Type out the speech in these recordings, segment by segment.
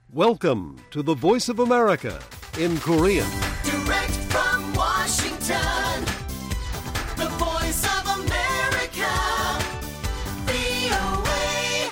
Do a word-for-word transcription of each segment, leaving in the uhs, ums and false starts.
Welcome to the Voice of America in Korean. Direct from Washington, the Voice of America, 브이오에이.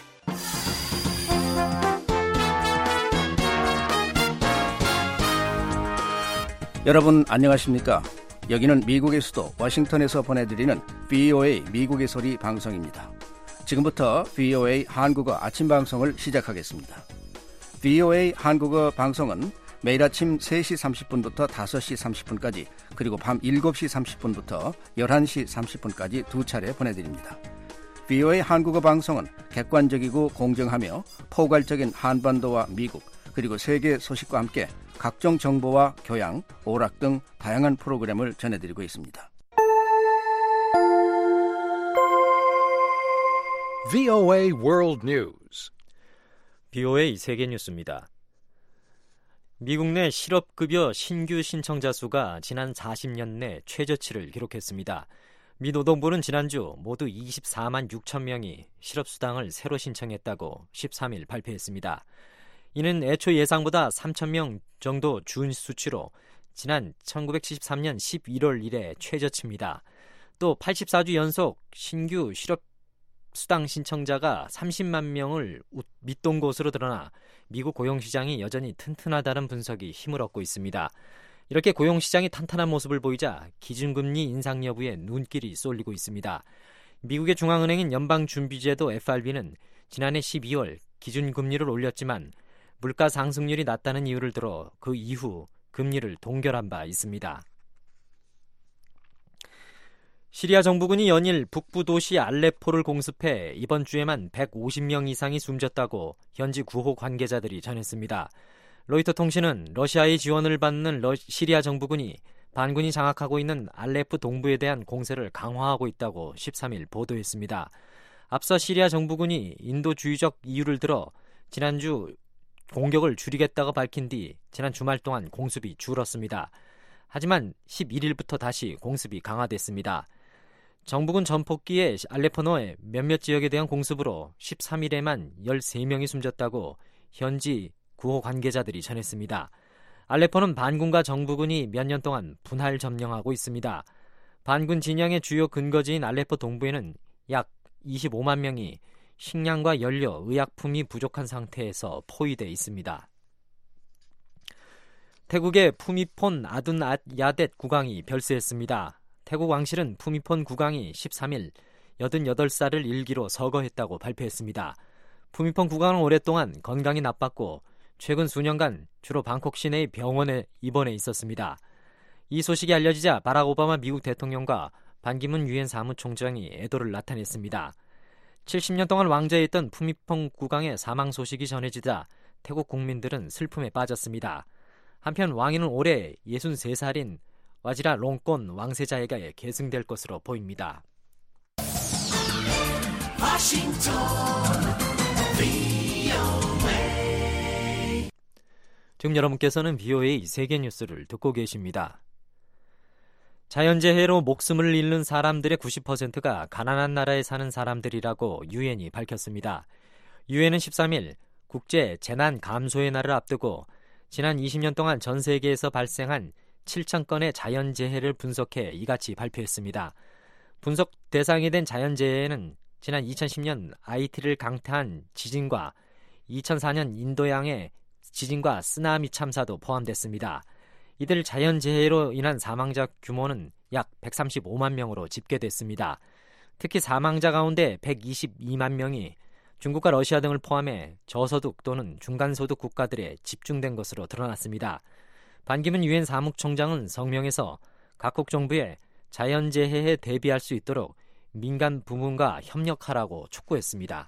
여러분 안녕하십니까? 여기는 미국의 수도 워싱턴에서 보내드리는 브이오에이 미국의 소리 방송입니다. 지금부터 브이오에이 한국어 아침 방송을 시작하겠습니다. 브이오에이 한국어 방송은 매일 아침 세 시 삼십 분부터 다섯 시 삼십 분까지 그리고 밤 일곱 시 삼십 분부터 열한 시 삼십 분까지 두 차례 보내드립니다. 브이오에이 한국어 방송은 객관적이고 공정하며 포괄적인 한반도와 미국 그리고 세계 소식과 함께 각종 정보와 교양, 오락 등 다양한 프로그램을 전해드리고 있습니다. 브이오에이 World News. 브이오에이 세계 뉴스입니다. 미국 내 실업급여 신규 신청자 수가 지난 사십 년 내 최저치를 기록했습니다. 미 노동부는 지난주 모두 이십사만 육천 명이 실업수당을 새로 신청했다고 십삼 일 발표했습니다. 이는 애초 예상보다 삼천 명 정도 준 수치로 지난 천구백칠십삼 년 십일월 이래 최저치입니다. 또 팔십사 주 연속 신규 실업수당 신청자가 삼십만 명을 밑돈 것으로 드러나 미국 고용시장이 여전히 튼튼하다는 분석이 힘을 얻고 있습니다. 이렇게 고용시장이 탄탄한 모습을 보이자 기준금리 인상 여부에 눈길이 쏠리고 있습니다. 미국의 중앙은행인 연방준비제도 에프알비는 지난해 십이월 기준금리를 올렸지만 물가 상승률이 낮다는 이유를 들어 그 이후 금리를 동결한 바 있습니다. 시리아 정부군이 연일 북부 도시 알레포를 공습해 이번 주에만 백오십 명 이상이 숨졌다고 현지 구호 관계자들이 전했습니다. 로이터 통신은 러시아의 지원을 받는 러, 시리아 정부군이 반군이 장악하고 있는 알레포 동부에 대한 공세를 강화하고 있다고 십삼 일 보도했습니다. 앞서 시리아 정부군이 인도주의적 이유를 들어 지난주 공격을 줄이겠다고 밝힌 뒤 지난 주말 동안 공습이 줄었습니다. 하지만 십일 일부터 다시 공습이 강화됐습니다. 정부군 전폭기에 알레포노의 몇몇 지역에 대한 공습으로 십삼 일에만 열세 명이 숨졌다고 현지 구호 관계자들이 전했습니다. 알레포는 반군과 정부군이 몇 년 동안 분할 점령하고 있습니다. 반군 진영의 주요 근거지인 알레포 동부에는 약 이십오만 명이 식량과 연료, 의약품이 부족한 상태에서 포위돼 있습니다. 태국의 푸미폰 아둔 야댓 국왕이 별세했습니다. 태국 왕실은 푸미폰 국왕이 십삼 일 여든여덟 살을 일기로 서거했다고 발표했습니다. 푸미폰 국왕은 오랫동안 건강이 나빴고 최근 수년간 주로 방콕 시내의 병원에 입원해 있었습니다. 이 소식이 알려지자 바락 오바마 미국 대통령과 반기문 유엔 사무총장이 애도를 나타냈습니다. 칠십 년 동안 왕좌에 있던 푸미폰 국왕의 사망 소식이 전해지자 태국 국민들은 슬픔에 빠졌습니다. 한편 왕위는 올해 예순세 살인 와지라 롱꼰 왕세자에게 계승될 것으로 보입니다. 워싱턴, 브이오에이. 지금 여러분께서는 브이오에이 세계 뉴스를 듣고 계십니다. 자연재해로 목숨을 잃는 사람들의 구십 퍼센트가 가난한 나라에 사는 사람들이라고 유엔이 밝혔습니다. 유엔은 십삼 일 국제 재난 감소의 날을 앞두고 지난 이십 년 동안 전 세계에서 발생한 칠천 건의 자연재해를 분석해 이같이 발표했습니다. 분석 대상이 된 자연재해에는 지난 이천십 년 아이티를 강타한 지진과 이천사 년 인도양의 지진과 쓰나미 참사도 포함됐습니다. 이들 자연재해로 인한 사망자 규모는 약 백삼십오만 명으로 집계됐습니다. 특히 사망자 가운데 백이십이만 명이 중국과 러시아 등을 포함해 저소득 또는 중간소득 국가들에 집중된 것으로 드러났습니다. 반기문 유엔 사무총장은 성명에서 각국 정부에 자연재해에 대비할 수 있도록 민간 부문과 협력하라고 촉구했습니다.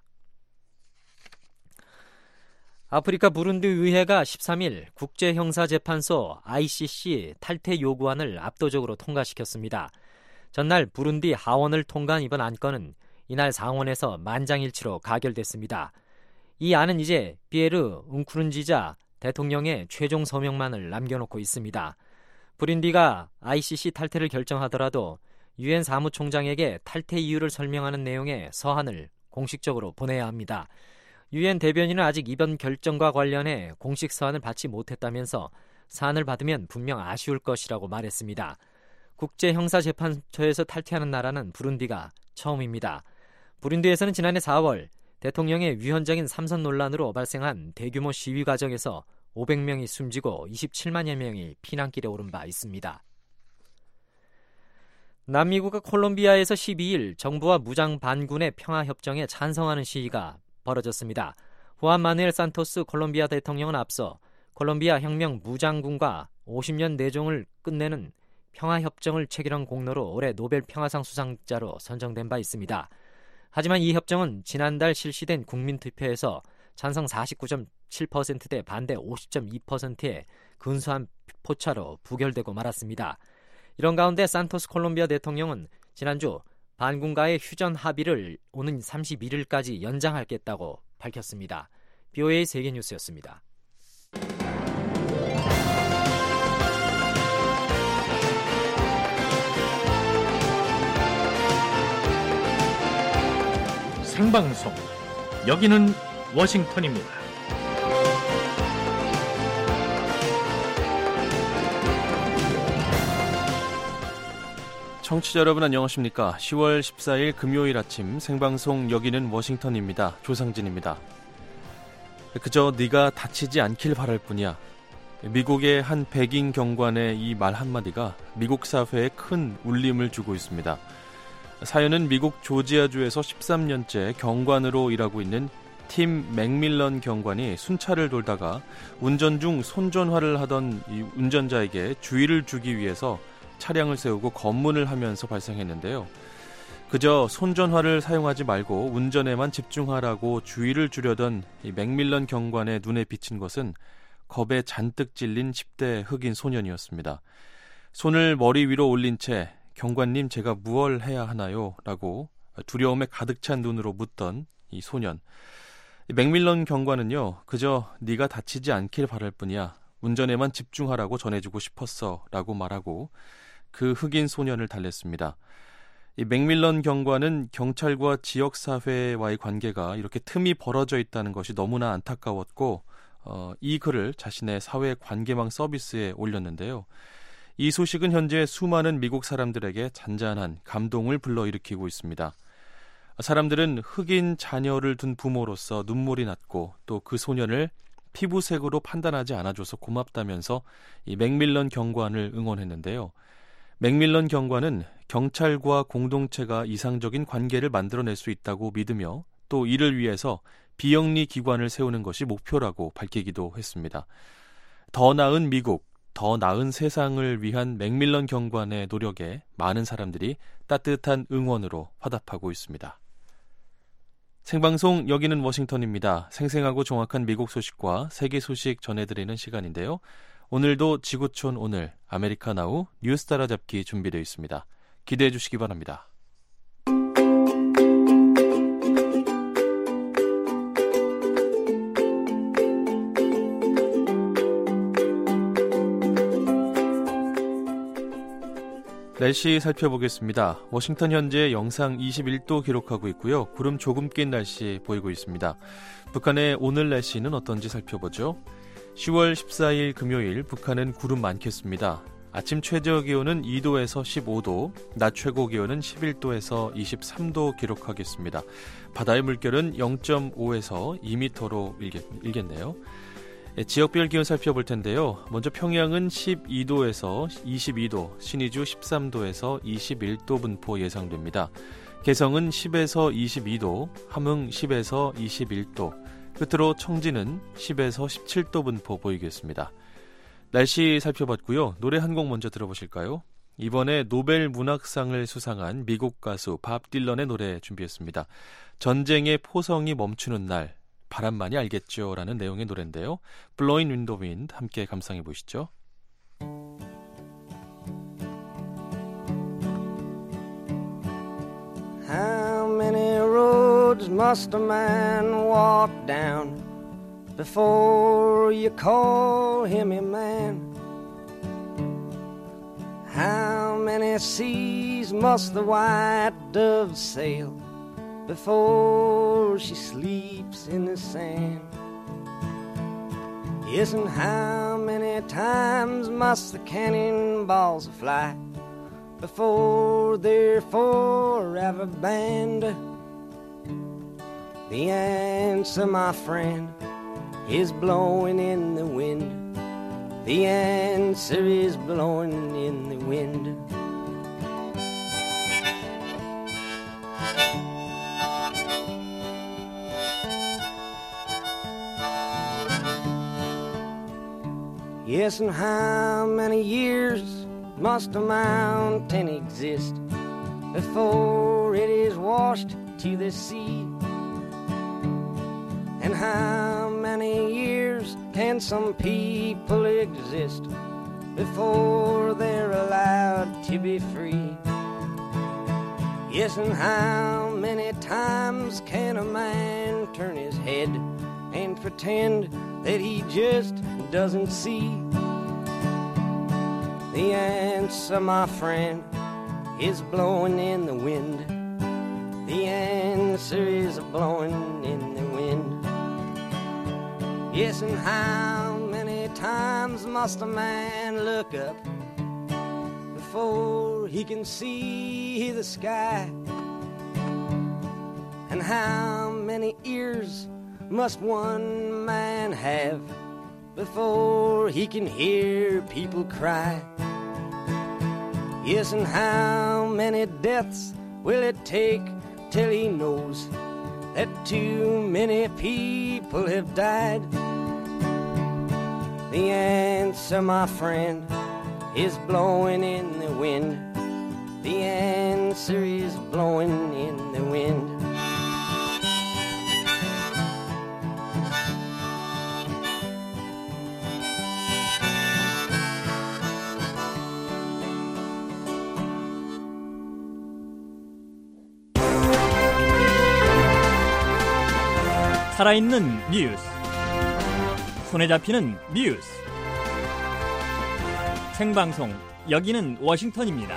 아프리카 부룬디 의회가 십삼 일 국제형사재판소 아이씨씨 탈퇴 요구안을 압도적으로 통과시켰습니다. 전날 부룬디 하원을 통과한 이번 안건은 이날 상원에서 만장일치로 가결됐습니다. 이 안은 이제 피에르 웅쿠른지자 대통령의 최종 서명만을 남겨놓고 있습니다. 부룬디가 아이씨씨 탈퇴를 결정하더라도 유엔 사무총장에게 탈퇴 이유를 설명하는 내용의 서한을 공식적으로 보내야 합니다. 유엔 대변인은 아직 이번 결정과 관련해 공식 서한을 받지 못했다면서 사안을 받으면 분명 아쉬울 것이라고 말했습니다. 국제형사재판소에서 탈퇴하는 나라는 부룬디가 처음입니다. 부룬디에서는 지난해 사월 대통령의 위헌적인 삼선 논란으로 발생한 대규모 시위 과정에서 오백 명이 숨지고 이십칠만여 명이 피난길에 오른 바 있습니다. 남미국 콜롬비아에서 십이일 정부와 무장 반군의 평화협정에 찬성하는 시위가 벌어졌습니다. 후안 마누엘 산토스 콜롬비아 대통령은 앞서 콜롬비아 혁명 무장군과 오십 년 내종을 끝내는 평화협정을 체결한 공로로 올해 노벨 평화상 수상자로 선정된 바 있습니다. 하지만 이 협정은 지난달 실시된 국민투표에서 찬성 사십구 점 칠 퍼센트 대 반대 오십 점 이 퍼센트의 근소한 표차로 부결되고 말았습니다. 이런 가운데 산토스 콜롬비아 대통령은 지난주 반군과의 휴전 합의를 오는 삼십일일까지 연장하겠다고 밝혔습니다. 비오에이 세계뉴스였습니다. 생방송 여기는 워싱턴입니다. 청취자 여러분 안녕하십니까? 시월 십사일 금요일 아침 생방송 여기는 워싱턴입니다. 조상진입니다. 그저 네가 다치지 않길 바랄 뿐이야. 미국의 한 백인 경관의 이 말 한마디가 미국 사회에 큰 울림을 주고 있습니다. 사연은 미국 조지아주에서 십삼 년째 경관으로 일하고 있는 팀 맥밀런 경관이 순찰을 돌다가 운전 중 손전화를 하던 이 운전자에게 주의를 주기 위해서 차량을 세우고 검문을 하면서 발생했는데요. 그저 손전화를 사용하지 말고 운전에만 집중하라고 주의를 주려던 이 맥밀런 경관의 눈에 비친 것은 겁에 잔뜩 찔린 십 대 흑인 소년이었습니다. 손을 머리 위로 올린 채 경관님 제가 무얼 해야 하나요? 라고 두려움에 가득 찬 눈으로 묻던 이 소년. 이 맥밀런 경관은요. 그저 네가 다치지 않길 바랄 뿐이야. 운전에만 집중하라고 전해주고 싶었어 라고 말하고 그 흑인 소년을 달랬습니다. 이 맥밀런 경관은 경찰과 지역사회와의 관계가 이렇게 틈이 벌어져 있다는 것이 너무나 안타까웠고 어, 이 글을 자신의 사회 관계망 서비스에 올렸는데요. 이 소식은 현재 수많은 미국 사람들에게 잔잔한 감동을 불러일으키고 있습니다. 사람들은 흑인 자녀를 둔 부모로서 눈물이 났고 또 그 소년을 피부색으로 판단하지 않아줘서 고맙다면서 이 맥밀런 경관을 응원했는데요. 맥밀런 경관은 경찰과 공동체가 이상적인 관계를 만들어낼 수 있다고 믿으며 또 이를 위해서 비영리 기관을 세우는 것이 목표라고 밝히기도 했습니다. 더 나은 미국, 더 나은 세상을 위한 맥밀런 경관의 노력에 많은 사람들이 따뜻한 응원으로 화답하고 있습니다. 생방송 여기는 워싱턴입니다. 생생하고 정확한 미국 소식과 세계 소식 전해드리는 시간인데요. 오늘도 지구촌 오늘 아메리카 나우 뉴스 따라잡기 준비되어 있습니다. 기대해 주시기 바랍니다. 날씨 살펴보겠습니다. 워싱턴 현재 영상 이십일 도 기록하고 있고요. 구름 조금 낀 날씨 보이고 있습니다. 북한의 오늘 날씨는 어떤지 살펴보죠. 시월 십사일 금요일 북한은 구름 많겠습니다. 아침 최저 기온은 이 도에서 십오 도, 낮 최고 기온은 십일 도에서 이십삼 도 기록하겠습니다. 바다의 물결은 영 점 오에서 이 미터로 일겠, 일겠네요. 지역별 기온 살펴볼 텐데요. 먼저 평양은 십이 도에서 이십이 도, 신의주 십삼 도에서 이십일 도 분포 예상됩니다. 개성은 십에서 이십이 도, 함흥 십에서 이십일 도, 끝으로 청진은 십에서 십칠 도 분포 보이겠습니다. 날씨 살펴봤고요. 노래 한 곡 먼저 들어보실까요? 이번에 노벨 문학상을 수상한 미국 가수 밥 딜런의 노래 준비했습니다. 전쟁의 포성이 멈추는 날, 바람만이 알겠죠 라는 내용의 노래인데요. Blowing in the Wind 함께 감상해 보시죠. How many roads must a man walk down before you call him a man? How many seas must the white dove sail before she sleeps in the sand. Yes, and how many times must the cannonballs fly before they're forever banned? The answer, my friend, is blowing in the wind. The answer is blowing in the wind. Yes, and how many years must a mountain exist before it is washed to the sea? And how many years can some people exist before they're allowed to be free? Yes, and how many times can a man turn his head and pretend that he just doesn't see? The answer, my friend, is blowing in the wind. The answer is blowing in the wind. Yes, and how many times must a man look up before he can see the sky? And how many ears must one man have before he can hear people cry? Yes, and how many deaths will it take till he knows that too many people have died? The answer, my friend, is blowing in the wind. The answer is blowing in the wind. 살아있는 뉴스, 손에 잡히는 뉴스, 생방송, 여기는 워싱턴입니다.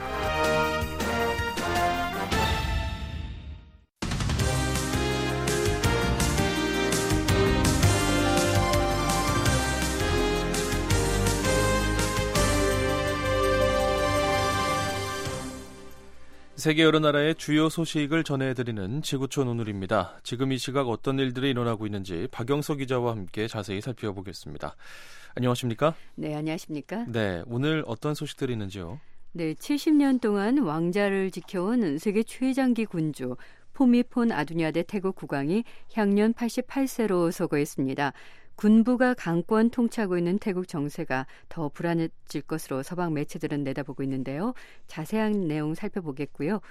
세계 여러 나라의 주요 소식을 전해드리는 지구촌 오늘입니다. 지금 이 시각 어떤 일들이 일어나고 있는지 박영석 기자와 함께 자세히 살펴보겠습니다. 안녕하십니까? 네, 안녕하십니까? 네, 오늘 어떤 소식들이 있는지요? 네, 칠십 년 동안 왕자를 지켜온 세계 최장기 군주 포미폰 아두니아데 태국 국왕이 향년 팔십팔 세로 서거했습니다. 군부가 강권 통치하고 있는 태국 정세가 더 불안해질 것으로 서방 매체들은 내다보고 있는데요. 자세한 내용 살펴보겠고요.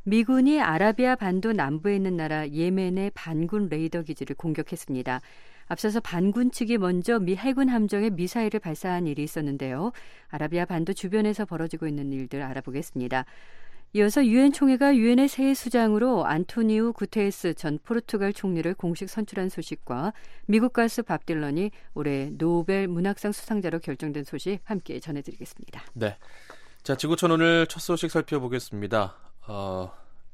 미군이 아라비아 반도 남부에 있는 나라 예멘의 반군 레이더 기지를 공격했습니다. 앞서서 반군 측이 먼저 미 해군 함정에 미사일을 발사한 일이 있었는데요. 아라비아 반도 주변에서 벌어지고 있는 일들 알아보겠습니다. 이어서 유엔 총회가 유엔의 새 수장으로 안토니우 구테레스 전 포르투갈 총리를 공식 선출한 소식과 미국 가수 밥 딜런이 올해 노벨 문학상 수상자로 결정된 소식 함께 전해드리겠습니다. 네, 자 지구촌 오늘 첫 소식 살펴보겠습니다. 어,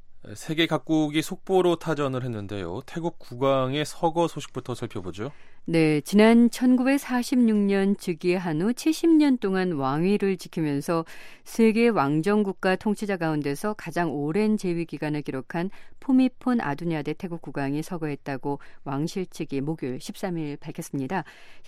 세계 각국이 속보로 타전을 했는데요. 태국 국왕의 서거 소식부터 살펴보죠. 네, 지난 천구백사십육 년 즉위한 후 칠십 년 동안 왕위를 지키면서 세계 왕정국가 통치자 가운데서 가장 오랜 재위 기간을 기록한 포미폰 아두니아데 태국 국왕이 서거했다고 왕실 측이 목요일 십삼 일 밝혔습니다.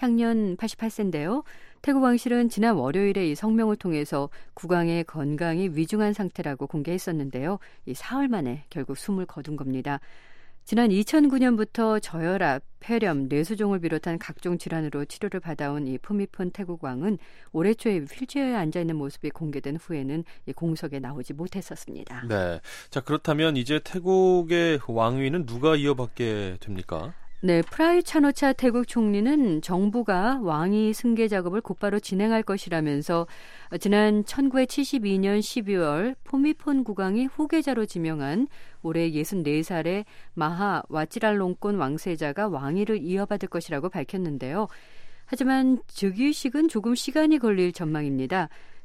향년 팔십팔 세인데요. 태국 왕실은 지난 월요일에 이 성명을 통해서 국왕의 건강이 위중한 상태라고 공개했었는데요. 이 사흘 만에 결국 숨을 거둔 겁니다. 지난 이천구 년부터 저혈압, 폐렴, 뇌수종을 비롯한 각종 질환으로 치료를 받아온 이 포미폰 태국 왕은 올해 초에 휠체어에 앉아있는 모습이 공개된 후에는 이 공석에 나오지 못했었습니다. 네, 자 그렇다면 이제 태국의 왕위는 누가 이어받게 됩니까? 네, 프라유 차노차 태국 총리는 정부가 왕위 승계 작업을 곧바로 진행할 것이라면서 지난 천구백칠십이 년 십이월 포미폰 국왕이 후계자로 지명한 올해 예순네 살의 마하 와찌랄롱콘 왕세자가 왕위를 이어받을 것이라고 밝혔는데요. 하지만 즉위식은 조금 시간이 걸릴 전망입니다.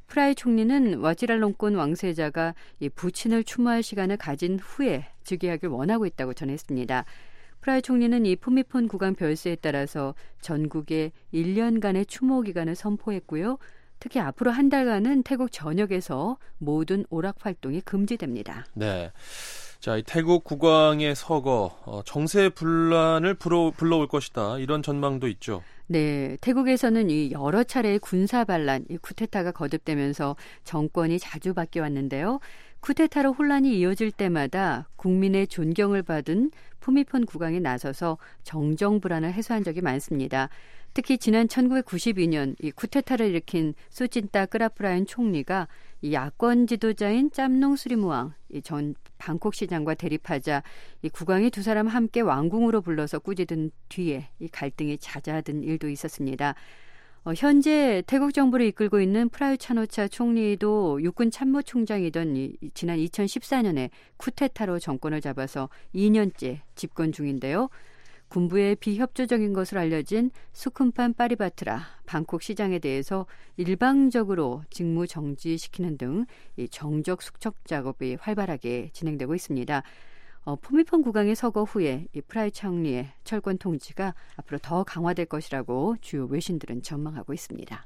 프라이 총리는 와지랄롱권 왕세자가 이 부친을 추모할 시간을 가진 후에 즉위하길 원하고 있다고 전했습니다. 프라이 총리는 이 푸미폰 국왕 별세에 따라서 전국에 일 년간의 추모 기간을 선포했고요. 특히 앞으로 한 달간은 태국 전역에서 모든 오락 활동이 금지됩니다. 네. 자, 이 태국 국왕의 서거, 어, 정세 분란을 불어, 불러올 것이다. 이런 전망도 있죠. 네, 태국에서는 이 여러 차례의 군사 반란, 이 쿠데타가 거듭되면서 정권이 자주 바뀌어 왔는데요. 쿠데타로 혼란이 이어질 때마다 국민의 존경을 받은 푸미폰 국왕이 나서서 정정 불안을 해소한 적이 많습니다. 특히 지난 천구백구십이 년 이 쿠데타를 일으킨 수진타 끄라프라인 총리가 이 야권 지도자인 짬농 수리무왕 이 전 방콕 시장과 대립하자 이 국왕이 두 사람 함께 왕궁으로 불러서 꾸짖은 뒤에 이 갈등이 잦아든 일도 있었습니다. 어, 현재 태국 정부를 이끌고 있는 프라유 차노차 총리도 육군 참모총장이던 이, 지난 이천십사 년에 쿠데타로 정권을 잡아서 이 년째 집권 중인데요. 군부의 비협조적인 것으로 알려진 수쿰판 파리바트라 방콕 시장에 대해서 일방적으로 직무 정지시키는 등 이 정적 숙적 작업이 활발하게 진행되고 있습니다. 어, 푸미폰 국왕의 서거 후에 이 프라이 총리의 철권 통치가 앞으로 더 강화될 것이라고 주요 외신들은 전망하고 있습니다.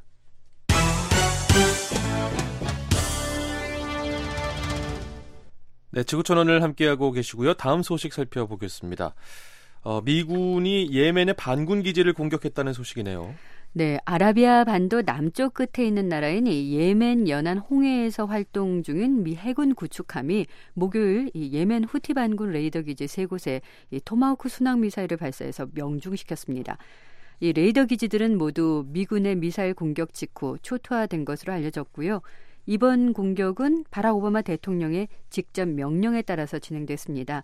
네, 지구촌원을 함께하고 계시고요. 다음 소식 살펴보겠습니다. 어, 미군이 예멘의 반군 기지를 공격했다는 소식이네요. 네, 아라비아 반도 남쪽 끝에 있는 나라인 이 예멘 연안 홍해에서 활동 중인 미 해군 구축함이 목요일 이 예멘 후티 반군 레이더 기지 세 곳에 이 토마호크 순항 미사일을 발사해서 명중시켰습니다. 이 레이더 기지들은 모두 미군의 미사일 공격 직후 초토화된 것으로 알려졌고요. 이번 공격은 바락 오바마 대통령의 직접 명령에 따라서 진행됐습니다.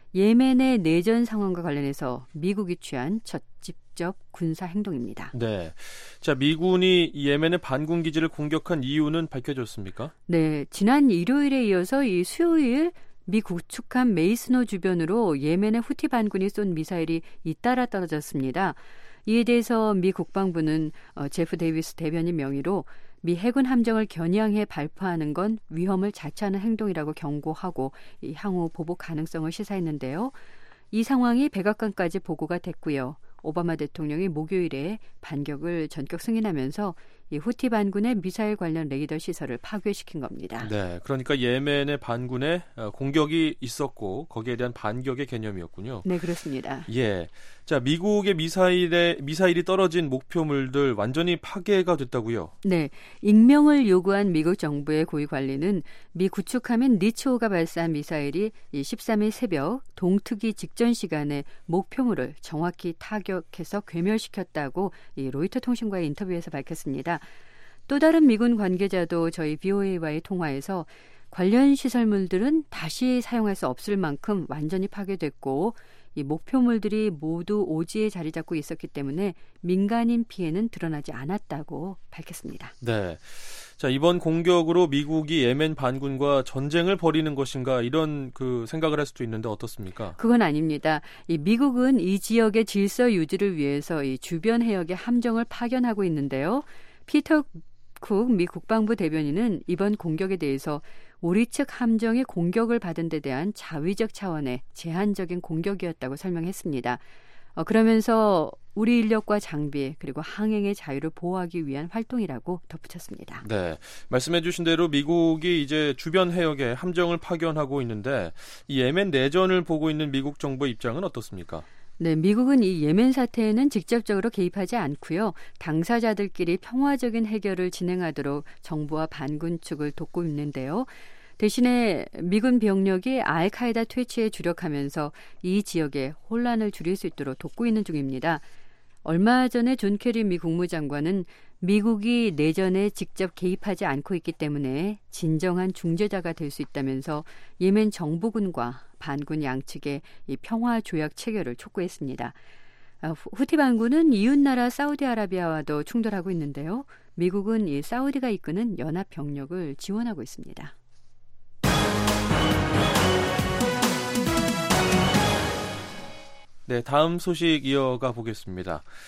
예멘의 내전 상황과 관련해서 미국이 취한 첫 직접 군사 행동입니다. 네, 자 미군이 예멘의 반군 기지를 공격한 이유는 밝혀졌습니까? 네, 지난 일요일에 이어서 이 수요일 미 구축함 메이스노 주변으로 예멘의 후티 반군이 쏜 미사일이 잇따라 떨어졌습니다. 이에 대해서 미 국방부는 어, 제프 데이비스 대변인 명의로 미 해군 함정을 겨냥해 발포하는 건 위험을 자초하는 행동이라고 경고하고 이 향후 보복 가능성을 시사했는데요. 이 상황이 백악관까지 보고가 됐고요. 오바마 대통령이 목요일에 반격을 전격 승인하면서 이 후티 반군의 미사일 관련 레이더 시설을 파괴시킨 겁니다. 네, 그러니까 예멘의 반군에 공격이 있었고 거기에 대한 반격의 개념이었군요. 네, 그렇습니다. 예, 자 미국의 미사일에 미사일이 떨어진 목표물들 완전히 파괴가 됐다고요? 네, 익명을 요구한 미국 정부의 고위 관리는 미 구축함인 니츠호가 발사한 미사일이 이 십삼 일 새벽 동트기 직전 시간에 목표물을 정확히 타격해서 괴멸시켰다고 이 로이터 통신과의 인터뷰에서 밝혔습니다. 또 다른 미군 관계자도 저희 브이오에이와의 통화에서 관련 시설물들은 다시 사용할 수 없을 만큼 완전히 파괴됐고 이 목표물들이 모두 오지에 자리 잡고 있었기 때문에 민간인 피해는 드러나지 않았다고 밝혔습니다. 네, 자 이번 공격으로 미국이 예멘 반군과 전쟁을 벌이는 것인가 이런 그 생각을 할 수도 있는데 어떻습니까? 그건 아닙니다. 이 미국은 이 지역의 질서 유지를 위해서 이 주변 해역에 함정을 파견하고 있는데요. 피터 쿡 미 국방부 대변인은 이번 공격에 대해서 우리 측 함정이 공격을 받은 데 대한 자위적 차원의 제한적인 공격이었다고 설명했습니다. 어, 그러면서 우리 인력과 장비 그리고 항행의 자유를 보호하기 위한 활동이라고 덧붙였습니다. 네, 말씀해 주신 대로 미국이 이제 주변 해역에 함정을 파견하고 있는데 이 예멘 내전을 보고 있는 미국 정부의 입장은 어떻습니까? 네, 미국은 이 예멘 사태에는 직접적으로 개입하지 않고요. 당사자들끼리 평화적인 해결을 진행하도록 정부와 반군 측을 돕고 있는데요. 대신에 미군 병력이 알카에다 퇴치에 주력하면서 이 지역에 혼란을 줄일 수 있도록 돕고 있는 중입니다. 얼마 전에 존 케리 미 국무장관은 미국이 내전에 직접 개입하지 않고 있기 때문에 진정한 중재자가 될 수 있다면서 예멘 정부군과 반군 양측의 이 평화 조약 체결을 촉구했습니다. 후티 반군은 이웃나라 사우디아라비아와도 충돌하고 있는데요. 미국은 이 사우디가 이끄는 연합 병력을 지원하고 있습니다. 네, 다음 소식 이어가 보겠습니다.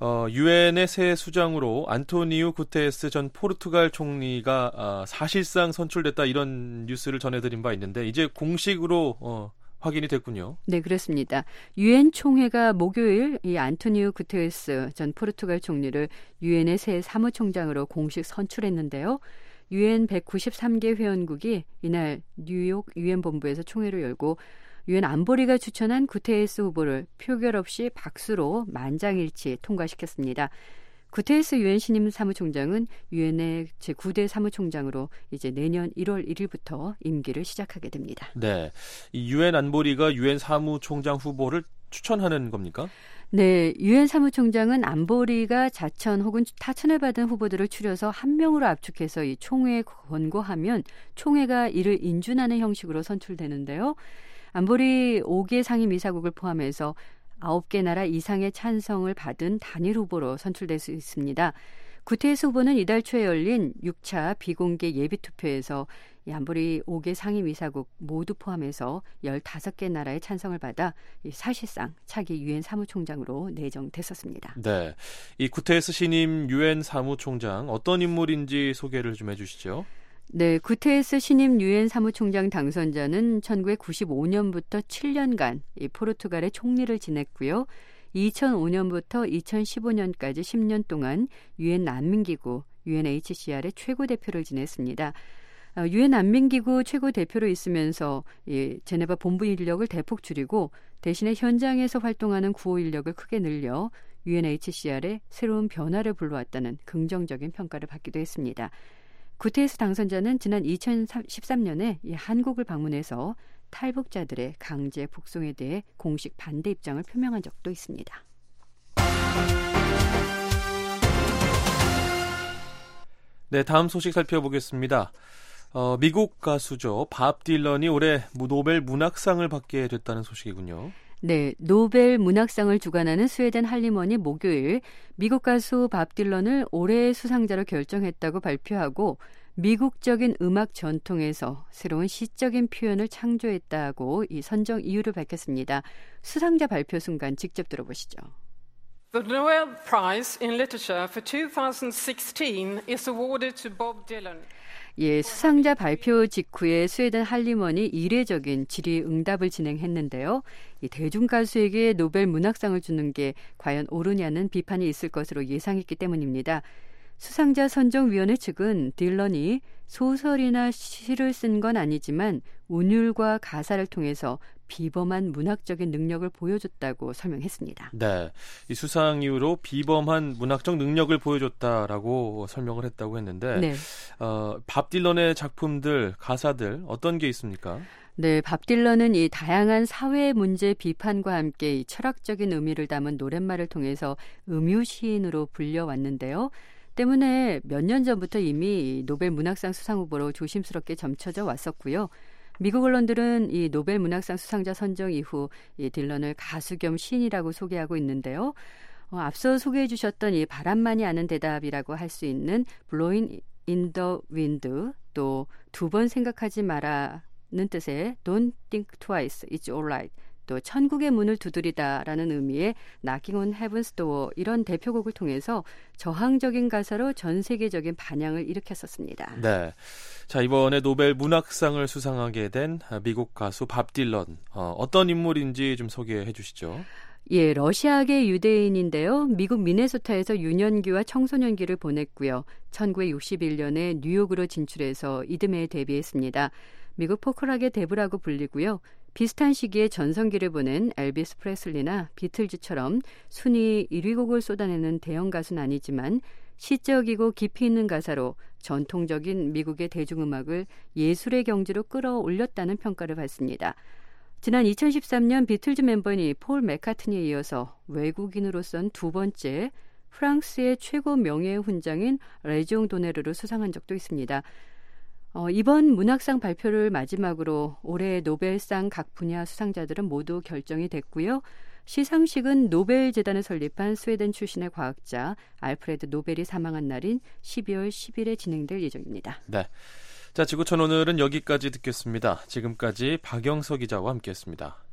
어, 유엔의 새 수장으로 안토니우 구테레스 전 포르투갈 총리가 아, 사실상 선출됐다 이런 뉴스를 전해드린 바 있는데 이제 공식으로 어, 확인이 됐군요. 네, 그렇습니다. 유엔 총회가 목요일 이 안토니우 구테레스 전 포르투갈 총리를 유엔의 새 사무총장으로 공식 선출했는데요. 유엔 백구십삼 개 회원국이 이날 뉴욕 유엔 본부에서 총회를 열고 유엔 안보리가 추천한 구테레스 후보를 표결 없이 박수로 만장일치 통과시켰습니다. 구테레스 유엔 신임 사무총장은 유엔의 제구 대 사무총장으로 이제 내년 일월 일일부터 임기를 시작하게 됩니다. 네, 이 유엔 안보리가 유엔 사무총장 후보를 추천하는 겁니까? 네, 유엔 사무총장은 안보리가 자천 혹은 타천을 받은 후보들을 추려서 한 명으로 압축해서 이 총회에 권고하면 총회가 이를 인준하는 형식으로 선출되는데요. 안보리 오 개 상임이사국을 포함해서 아홉 개 나라 이상의 찬성을 받은 단일 후보로 선출될 수 있습니다. 구테레스 후보는 이달 초에 열린 육 차 비공개 예비투표에서 이 안보리 오 개 상임이사국 모두 포함해서 열다섯 개 나라의 찬성을 받아 사실상 차기 유엔 사무총장으로 내정됐었습니다. 네, 이 구테레스 신임 유엔 사무총장 어떤 인물인지 소개를 좀 해주시죠. 네, 구테레스 신임 유엔 사무총장 당선자는 천구백구십오 년부터 칠 년간 이 포르투갈의 총리를 지냈고요. 이천오 년부터 이천십오 년까지 십 년 동안 유엔 난민기구 유엔에이치씨알의 최고 대표를 지냈습니다. 유엔 난민기구 최고 대표로 있으면서 이 제네바 본부 인력을 대폭 줄이고 대신에 현장에서 활동하는 구호 인력을 크게 늘려 유엔에이치씨알의 새로운 변화를 불러왔다는 긍정적인 평가를 받기도 했습니다. 구테레스 당선자는 지난 이천십삼 년에 이 한국을 방문해서 탈북자들의 강제 북송에 대해 공식 반대 입장을 표명한 적도 있습니다. 네, 다음 소식 살펴보겠습니다. 어, 미국 가수죠. 밥 딜런이 올해 노벨 문학상을 받게 됐다는 소식이군요. 네, 노벨 문학상을 주관하는 스웨덴 할리먼이 목요일 미국 가수 밥 딜런을 올해의 수상자로 결정했다고 발표하고 미국적인 음악 전통에서 새로운 시적인 표현을 창조했다고 이 선정 이유를 밝혔습니다. 수상자 발표 순간 직접 들어보시죠. The Nobel Prize in Literature for twenty sixteen is awarded to Bob Dylan. 예, 수상자 발표 직후에 스웨덴 할리먼이 이례적인 질의응답을 진행했는데요. 이 대중 가수에게 노벨 문학상을 주는 게 과연 옳으냐는 비판이 있을 것으로 예상했기 때문입니다. 수상자 선정위원회 측은 딜런이 소설이나 시를 쓴 건 아니지만 운율과 가사를 통해서 비범한 문학적인 능력을 보여줬다고 설명했습니다. 네, 이 수상 이후로 비범한 문학적 능력을 보여줬다라고 설명을 했다고 했는데 네. 어, 밥 딜런의 작품들, 가사들 어떤 게 있습니까? 네, 밥 딜런은 이 다양한 사회 문제 비판과 함께 이 철학적인 의미를 담은 노랫말을 통해서 음유 시인으로 불려왔는데요. 때문에 몇 년 전부터 이미 노벨 문학상 수상 후보로 조심스럽게 점쳐져 왔었고요. 미국 언론들은 이 노벨 문학상 수상자 선정 이후 이 딜런을 가수 겸 시인이라고 소개하고 있는데요. 어, 앞서 소개해 주셨던 이 바람만이 아는 대답이라고 할 수 있는 Blowing in the Wind, 또 두 번 생각하지 마라는 뜻의 Don't think twice, it's alright, 또 천국의 문을 두드리다라는 의미의 Knocking on Heaven's Door, 이런 대표곡을 통해서 저항적인 가사로 전 세계적인 반향을 일으켰었습니다. 네, 자 이번에 노벨 문학상을 수상하게 된 미국 가수 밥 딜런, 어, 어떤 인물인지 좀 소개해 주시죠. 예, 러시아계 유대인인데요. 미국 미네소타에서 유년기와 청소년기를 보냈고요. 천구백육십일 년에 뉴욕으로 진출해서 이듬해 데뷔했습니다. 미국 포크락의 대부라고 불리고요. 비슷한 시기에 전성기를 보낸 엘비스 프레슬리나 비틀즈처럼 순위 일 위 곡을 쏟아내는 대형 가수는 아니지만 시적이고 깊이 있는 가사로 전통적인 미국의 대중음악을 예술의 경지로 끌어올렸다는 평가를 받습니다. 지난 이천십삼 년 비틀즈 멤버인 폴 맥카트니에 이어서 외국인으로선 두 번째 프랑스의 최고 명예의 훈장인 레지옹 도네르를 수상한 적도 있습니다. 어, 이번 문학상 발표를 마지막으로 올해 노벨상 각 분야 수상자들은 모두 결정이 됐고요. 시상식은 노벨재단을 설립한 스웨덴 출신의 과학자 알프레드 노벨이 사망한 날인 십이월 십일에 진행될 예정입니다. 네, 자 지구촌 오늘은 여기까지 듣겠습니다. 지금까지 박영석 기자와 함께했습니다.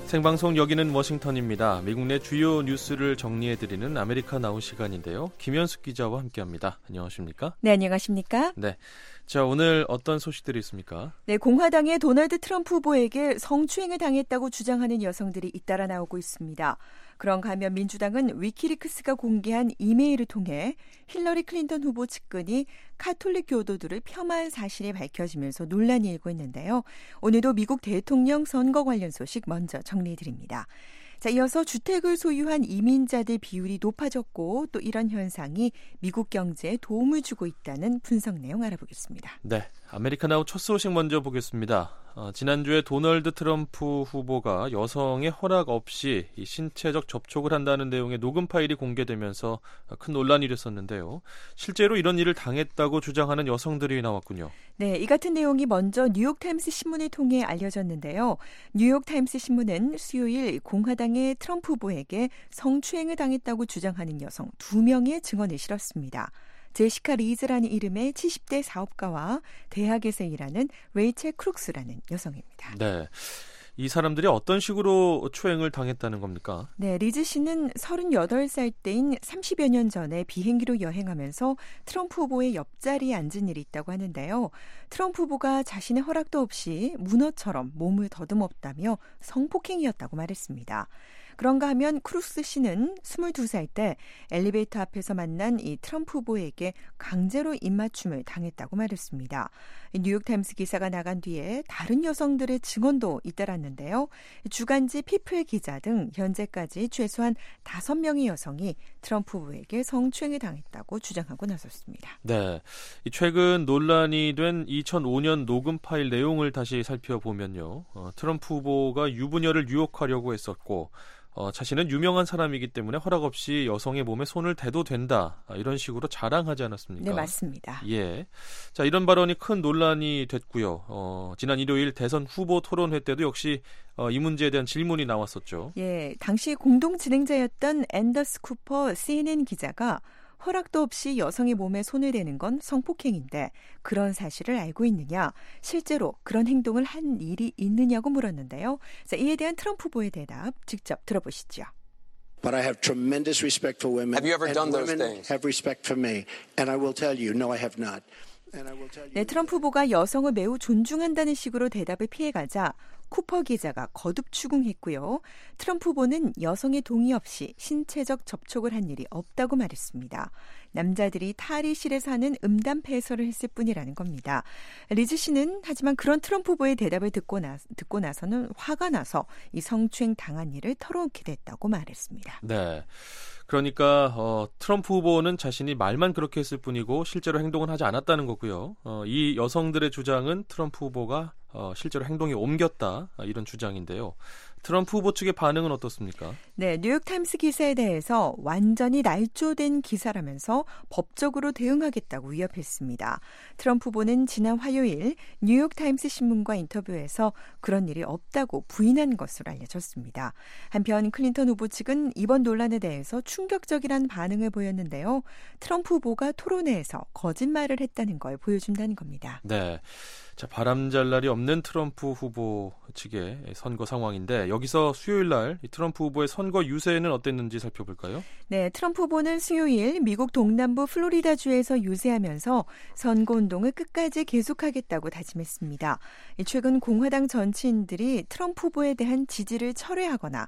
생방송 여기는 워싱턴입니다. 미국 내 주요 뉴스를 정리해드리는 아메리카 나우 시간인데요. 김현숙 기자와 함께합니다. 안녕하십니까? 네, 안녕하십니까? 네, 자 오늘 어떤 소식들이 있습니까? 네, 공화당의 도널드 트럼프 후보에게 성추행을 당했다고 주장하는 여성들이 잇따라 나오고 있습니다. 그런가 하면 민주당은 위키리크스가 공개한 이메일을 통해 힐러리 클린턴 후보 측근이 카톨릭 교도들을 폄하한 사실이 밝혀지면서 논란이 일고 있는데요. 오늘도 미국 대통령 선거 관련 소식 먼저 정리해드립니다. 자, 이어서 주택을 소유한 이민자들 비율이 높아졌고 또 이런 현상이 미국 경제에 도움을 주고 있다는 분석 내용 알아보겠습니다. 네, 아메리카나우 첫 소식 먼저 보겠습니다. 어, 지난주에 도널드 트럼프 후보가 여성의 허락 없이 이 신체적 접촉을 한다는 내용의 녹음 파일이 공개되면서 큰 논란이 일었었는데요. 실제로 이런 일을 당했다고 주장하는 여성들이 나왔군요. 네, 이 같은 내용이 먼저 뉴욕타임스 신문을 통해 알려졌는데요. 뉴욕타임스 신문은 수요일 공화당의 트럼프 후보에게 성추행을 당했다고 주장하는 여성 두 명의 증언을 실었습니다. 제시카 리즈라는 이름의 칠십 대 사업가와 대학에서 일하는 레이첼 크룩스라는 여성입니다. 네, 이 사람들이 어떤 식으로 추행을 당했다는 겁니까? 네, 리즈 씨는 서른여덟 살 때인 삼십여 년 전에 비행기로 여행하면서 트럼프 후보의 옆자리에 앉은 일이 있다고 하는데요. 트럼프 후보가 자신의 허락도 없이 문어처럼 몸을 더듬었다며 성폭행이었다고 말했습니다. 그런가 하면 크루스 씨는 스물두 살 때 엘리베이터 앞에서 만난 이 트럼프 후보에게 강제로 입맞춤을 당했다고 말했습니다. 뉴욕타임스 기사가 나간 뒤에 다른 여성들의 증언도 잇따랐는데요. 주간지 피플 기자 등 현재까지 최소한 다섯 명의 여성이 트럼프 후보에게 성추행을 당했다고 주장하고 나섰습니다. 네, 이 최근 논란이 된 이천오 년 녹음 파일 내용을 다시 살펴보면요. 어, 트럼프 후보가 유부녀를 유혹하려고 했었고 어, 자신은 유명한 사람이기 때문에 허락 없이 여성의 몸에 손을 대도 된다. 이런 식으로 자랑하지 않았습니까? 네, 맞습니다. 예. 자, 이런 발언이 큰 논란이 됐고요. 어, 지난 일요일 대선 후보 토론회 때도 역시 어, 이 문제에 대한 질문이 나왔었죠. 예, 당시 공동 진행자였던 앤더스 쿠퍼 씨엔엔 기자가 허락도 없이 여성의 몸에 손을 대는 건 성폭행인데 그런 사실을 알고 있느냐, 실제로 그런 행동을 한 일이 있느냐고 물었는데요. 자, 이에 대한 트럼프 후보의 대답 직접 들어보시죠. But I have tremendous respect for women. Have you ever done and those women things? have respect for me. And I will tell you, no, I have not. 네, 트럼프 후보가 여성을 매우 존중한다는 식으로 대답을 피해가자 쿠퍼 기자가 거듭 추궁했고요. 트럼프 후보는 여성의 동의 없이 신체적 접촉을 한 일이 없다고 말했습니다. 남자들이 탈의실에서 하는 음담 패설을 했을 뿐이라는 겁니다. 리즈 씨는 하지만 그런 트럼프 후보의 대답을 듣고, 나, 듣고 나서는 화가 나서 이 성추행 당한 일을 털어놓게 됐다고 말했습니다. 네. 그러니까 어, 트럼프 후보는 자신이 말만 그렇게 했을 뿐이고 실제로 행동은 하지 않았다는 거고요. 어, 이 여성들의 주장은 트럼프 후보가 어, 실제로 행동이 옮겼다, 이런 주장인데요. 트럼프 후보 측의 반응은 어떻습니까? 네, 뉴욕타임스 기사에 대해서 완전히 날조된 기사라면서 법적으로 대응하겠다고 위협했습니다. 트럼프 후보는 지난 화요일 뉴욕타임스 신문과 인터뷰에서 그런 일이 없다고 부인한 것으로 알려졌습니다. 한편 클린턴 후보 측은 이번 논란에 대해서 충격적이란 반응을 보였는데요. 트럼프 후보가 토론회에서 거짓말을 했다는 걸 보여준다는 겁니다. 네. 자, 바람잘 날이 없는 트럼프 후보 측의 선거 상황인데 여기서 수요일 날 트럼프 후보의 선거 유세는 어땠는지 살펴볼까요? 네, 트럼프 후보는 수요일 미국 동남부 플로리다주에서 유세하면서 선거운동을 끝까지 계속하겠다고 다짐했습니다. 최근 공화당 정치인들이 트럼프 후보에 대한 지지를 철회하거나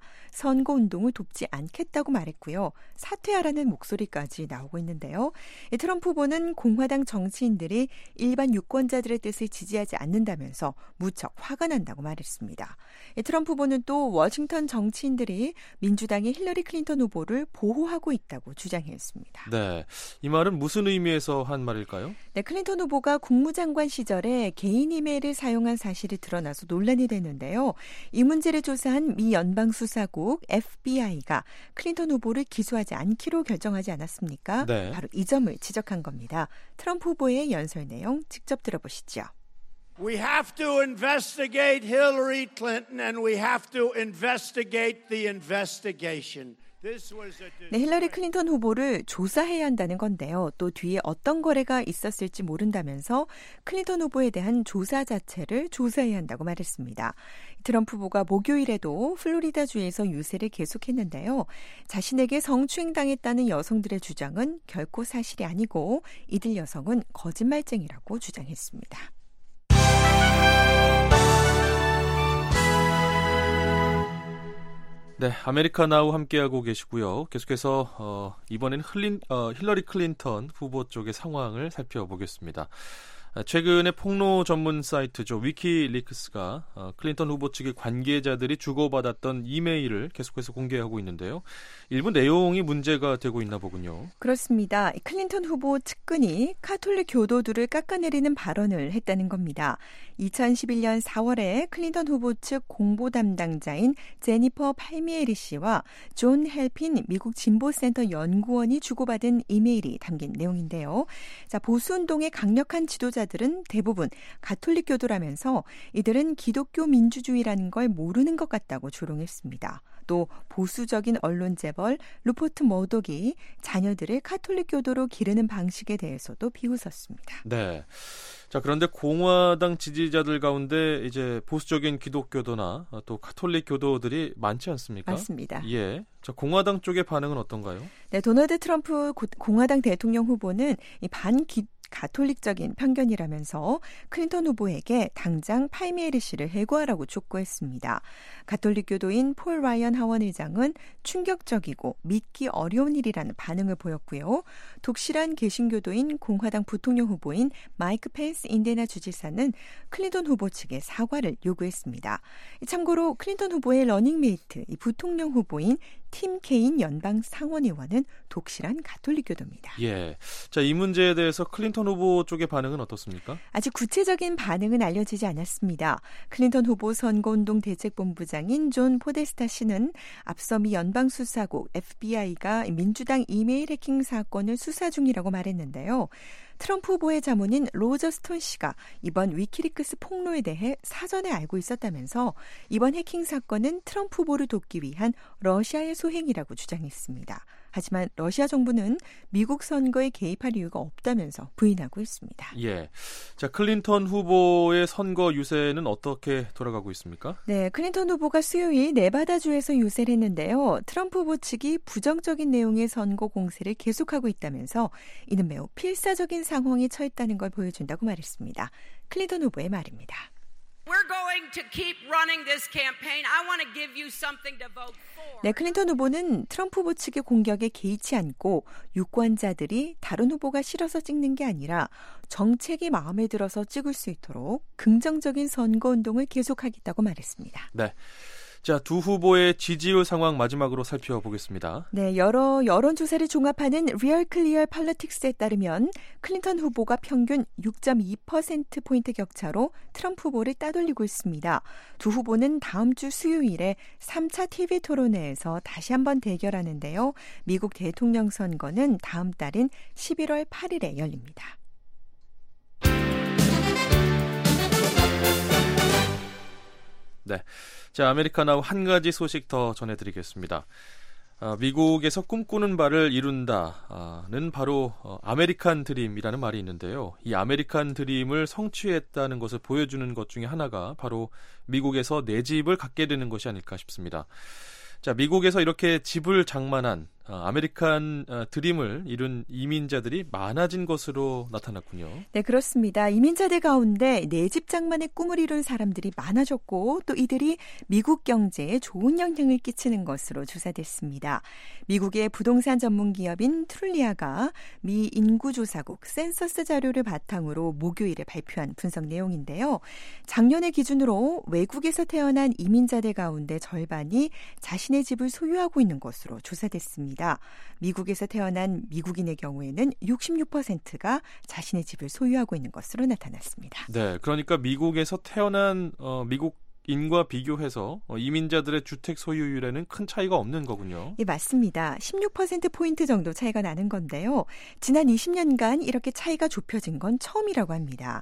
선거운동을 돕지 않겠다고 말했고요. 사퇴하라는 목소리까지 나오고 있는데요. 트럼프 후보는 공화당 정치인들이 일반 유권자들의 뜻을 지지하지 않는다면서 무척 화가 난다고 말했습니다. 트럼프 후보는 또 워싱턴 정치인들이 민주당의 힐러리 클린턴 후보를 보호하고 있다고 주장했습니다. 네, 이 말은 무슨 의미에서 한 말일까요? 네, 클린턴 후보가 국무장관 시절에 개인 이메일을 사용한 사실이 드러나서 논란이 됐는데요. 이 문제를 조사한 미 연방수사국 에프비아이가 클린턴 후보를 기소하지 않기로 결정하지 않았습니까? 네. 바로 이 점을 지적한 겁니다. 트럼프 후보의 연설 내용 직접 들어보시죠. We have to investigate Hillary Clinton and we have to investigate the investigation. 네, 힐러리 클린턴 후보를 조사해야 한다는 건데요. 또 뒤에 어떤 거래가 있었을지 모른다면서 클린턴 후보에 대한 조사 자체를 조사해야 한다고 말했습니다. 트럼프 후보가 목요일에도 플로리다주에서 유세를 계속했는데요. 자신에게 성추행당했다는 여성들의 주장은 결코 사실이 아니고 이들 여성은 거짓말쟁이라고 주장했습니다. 네, 아메리카 나우 함께하고 계시고요. 계속해서 어, 이번엔 흘린, 어, 힐러리 클린턴 후보 쪽의 상황을 살펴보겠습니다. 최근에 폭로 전문 사이트죠. 위키리크스가 어, 클린턴 후보 측의 관계자들이 주고받았던 이메일을 계속해서 공개하고 있는데요. 일부 내용이 문제가 되고 있나 보군요. 그렇습니다. 클린턴 후보 측근이 카톨릭 교도들을 깎아내리는 발언을 했다는 겁니다. 이천십일 년 사월에 클린턴 후보 측 공보 담당자인 제니퍼 팔미에리 씨와 존 헬핀 미국 진보센터 연구원이 주고받은 이메일이 담긴 내용인데요. 자, 보수운동의 강력한 지도자들은 대부분 가톨릭 교도라면서 이들은 기독교 민주주의라는 걸 모르는 것 같다고 조롱했습니다. 또 보수적인 언론 재벌 루퍼트 머독이 자녀들을 가톨릭 교도로 기르는 방식에 대해서도 비웃었습니다. 네. 자, 그런데 공화당 지지자들 가운데 이제 보수적인 기독교도나 또 가톨릭 교도들이 많지 않습니까? 맞습니다. 예. 자, 공화당 쪽의 반응은 어떤가요? 네, 도널드 트럼프 공화당 대통령 후보는 이 반기 가톨릭적인 편견이라면서 클린턴 후보에게 당장 팔미에리 씨를 해고하라고 촉구했습니다. 가톨릭 교도인 폴 라이언 하원 의장은 충격적이고 믿기 어려운 일이라는 반응을 보였고요. 독실한 개신교도인 공화당 부통령 후보인 마이크 펜스 인디애나 주지사는 클린턴 후보 측에 사과를 요구했습니다. 참고로 클린턴 후보의 러닝메이트 이 부통령 후보인 팀 케인 연방 상원의원은 독실한 가톨릭 교도입니다. 예. 자, 이 문제에 대해서 클린턴 후보 쪽의 반응은 어떻습니까? 아직 구체적인 반응은 알려지지 않았습니다. 클린턴 후보 선거운동 대책본부장인 존 포데스타 씨는 앞서 미 연방수사국 에프비아이가 민주당 이메일 해킹 사건을 수사 중이라고 말했는데요. 트럼프 후보의 자문인 로저 스톤 씨가 이번 위키리크스 폭로에 대해 사전에 알고 있었다면서 이번 해킹 사건은 트럼프 후보를 돕기 위한 러시아의 소행이라고 주장했습니다. 하지만 러시아 정부는 미국 선거에 개입할 이유가 없다면서 부인하고 있습니다. 예. 자, 클린턴 후보의 선거 유세는 어떻게 돌아가고 있습니까? 네, 클린턴 후보가 수요일 네바다주에서 유세를 했는데요. 트럼프 후보 측이 부정적인 내용의 선거 공세를 계속하고 있다면서 이는 매우 필사적인 상황에 처했다는 걸 보여준다고 말했습니다. 클린턴 후보의 말입니다. We're going to keep running this campaign. I want to give you something to vote for. 네, 클린턴 후보는 트럼프 후보 측의 공격에 개의치 않고 유권자들이 다른 후보가 싫어서 찍는 게 아니라 정책이 마음에 들어서 찍을 수 있도록 긍정적인 선거운동을 계속하겠다고 말했습니다. 네. 자, 두 후보의 지지율 상황 마지막으로 살펴보겠습니다. 네, 여러 여론조사를 종합하는 리얼 클리어 팔러틱스에 따르면 클린턴 후보가 평균 육 점 이 퍼센트포인트 격차로 트럼프 후보를 따돌리고 있습니다. 두 후보는 다음 주 수요일에 삼 차 티비 토론회에서 다시 한번 대결하는데요. 미국 대통령 선거는 다음 달인 십일월 팔일에 열립니다. 네. 자, 아메리카 나우 한 가지 소식 더 전해드리겠습니다. 아, 미국에서 꿈꾸는 바를 이룬다는 바로 어, 아메리칸 드림이라는 말이 있는데요. 이 아메리칸 드림을 성취했다는 것을 보여주는 것 중에 하나가 바로 미국에서 내 집을 갖게 되는 것이 아닐까 싶습니다. 자, 미국에서 이렇게 집을 장만한 어, 아메리칸 어, 드림을 이룬 이민자들이 많아진 것으로 나타났군요. 네, 그렇습니다. 이민자들 가운데 내 집 장만의 꿈을 이룬 사람들이 많아졌고 또 이들이 미국 경제에 좋은 영향을 끼치는 것으로 조사됐습니다. 미국의 부동산 전문 기업인 트룰리아가 미 인구조사국 센서스 자료를 바탕으로 목요일에 발표한 분석 내용인데요. 작년의 기준으로 외국에서 태어난 이민자들 가운데 절반이 자신의 집을 소유하고 있는 것으로 조사됐습니다. 미국에서 태어난 미국인의 경우에는 육십육 퍼센트가 자신의 집을 소유하고 있는 것으로 나타났습니다. 네, 그러니까 미국에서 태어난 어, 미국인과 비교해서 어, 이민자들의 주택 소유율에는 큰 차이가 없는 거군요. 예, 맞습니다. 십육 퍼센트포인트 정도 차이가 나는 건데요. 지난 이십 년간 이렇게 차이가 좁혀진 건 처음이라고 합니다.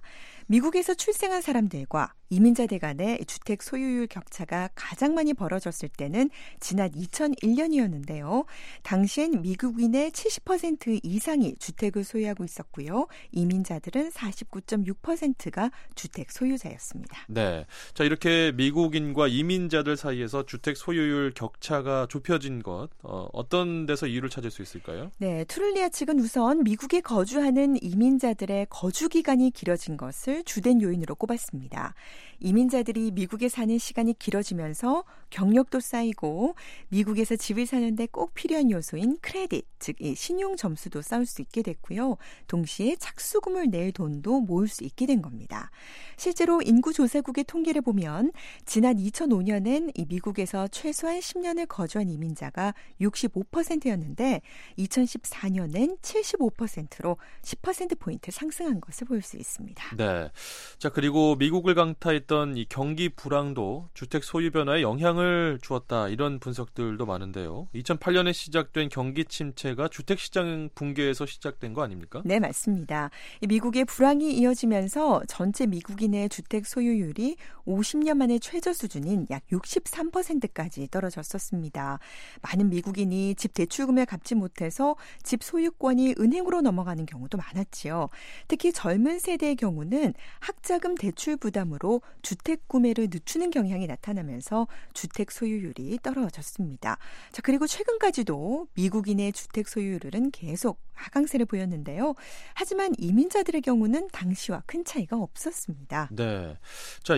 미국에서 출생한 사람들과 이민자들 간의 주택 소유율 격차가 가장 많이 벌어졌을 때는 지난 이천일 년이었는데요. 당시엔 미국인의 칠십 퍼센트 이상이 주택을 소유하고 있었고요. 이민자들은 사십구 점 육 퍼센트가 주택 소유자였습니다. 네, 자 이렇게 미국인과 이민자들 사이에서 주택 소유율 격차가 좁혀진 것 어, 어떤 데서 이유를 찾을 수 있을까요? 네, 트룰리아 측은 우선 미국에 거주하는 이민자들의 거주 기간이 길어진 것을 주된 요인으로 꼽았습니다. 이민자들이 미국에 사는 시간이 길어지면서 경력도 쌓이고 미국에서 집을 사는데 꼭 필요한 요소인 크레딧, 즉 이 신용 점수도 쌓을 수 있게 됐고요. 동시에 착수금을 낼 돈도 모을 수 있게 된 겁니다. 실제로 인구조사국의 통계를 보면 지난 이천오 년엔 이 미국에서 최소한 십 년을 거주한 이민자가 육십오 퍼센트였는데 이천십사 년엔 칠십오 퍼센트로 십 퍼센트포인트 상승한 것을 볼 수 있습니다. 네. 자, 그리고 미국을 강타했던 이 경기 불황도 주택 소유 변화에 영향을 주었다. 이런 분석들도 많은데요. 이천팔 년에 시작된 경기 침체가 주택 시장 붕괴에서 시작된 거 아닙니까? 네, 맞습니다. 미국의 불황이 이어지면서 전체 미국인의 주택 소유율이 오십 년 만에 최저 수준인 약 육십삼 퍼센트까지 떨어졌었습니다. 많은 미국인이 집 대출금을 갚지 못해서 집 소유권이 은행으로 넘어가는 경우도 많았지요. 특히 젊은 세대의 경우는 학자금 대출 부담으로 주택 구매를 늦추는 경향이 나타나면서 주택 소유율이 떨어졌습니다. 자, 그리고 최근까지도 미국인의 주택 소유율은 계속 하강세를 보였는데요. 하지만 이민자들의 경우는 당시와 큰 차이가 없었습니다. 네. 자,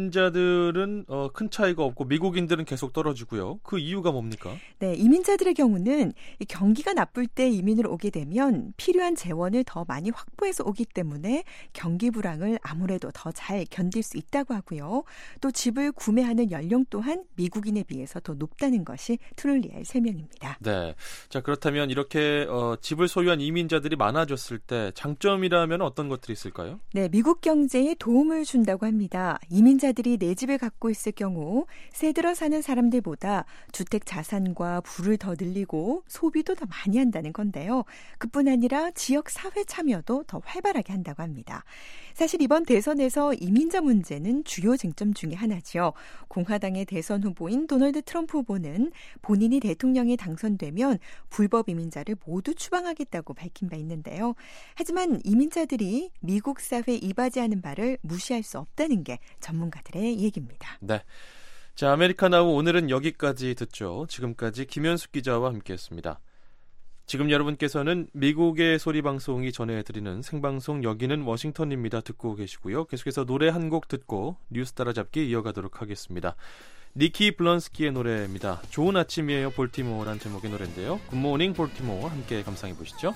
이민자들은 어, 큰 차이가 없고 미국인들은 계속 떨어지고요. 그 이유가 뭡니까? 네, 이민자들의 경우는 이 경기가 나쁠 때 이민으로 오게 되면 필요한 재원을 더 많이 확보해서 오기 때문에 경기 불황을 아무래도 더 잘 견딜 수 있다고 하고요. 또 집을 구매하는 연령 또한 미국인에 비해서 더 높다는 것이 트룰리아의 설명입니다. 네. 자, 그렇다면 이렇게 어, 집을 소유한 이민자들이 많아졌을 때 장점이라면 어떤 것들이 있을까요? 네, 미국 경제에 도움을 준다고 합니다. 이민자들이 내 집을 갖고 있을 경우 새 들어 사는 사람들보다 주택 자산과 부를 더 늘리고 소비도 더 많이 한다는 건데요. 그뿐 아니라 지역 사회 참여도 더 활발하게 한다고 합니다. 사실 이번 대선에서 이민자 문제는 주요 쟁점 중에 하나죠. 공화당의 대선 후보인 도널드 트럼프 후보는 본인이 대통령에 당선되면 불법 이민자를 모두 추방하겠다고 밝힌 바 있는데요. 하지만 이민자들이 미국 사회에 이바지하는 바를 무시할 수 없다는 게 전문가들의 얘기입니다. 네. 자, 아메리카나우 오늘은 여기까지 듣죠. 지금까지 김현숙 기자와 함께했습니다. 지금 여러분께서는 미국의 소리 방송이 전해드리는 생방송 여기는 워싱턴입니다. 듣고 계시고요. 계속해서 노래 한 곡 듣고 뉴스 따라잡기 이어가도록 하겠습니다. 니키 블런스키의 노래입니다. 좋은 아침이에요 볼티모어란 제목의 노래인데요. 굿모닝 볼티모어 함께 감상해 보시죠.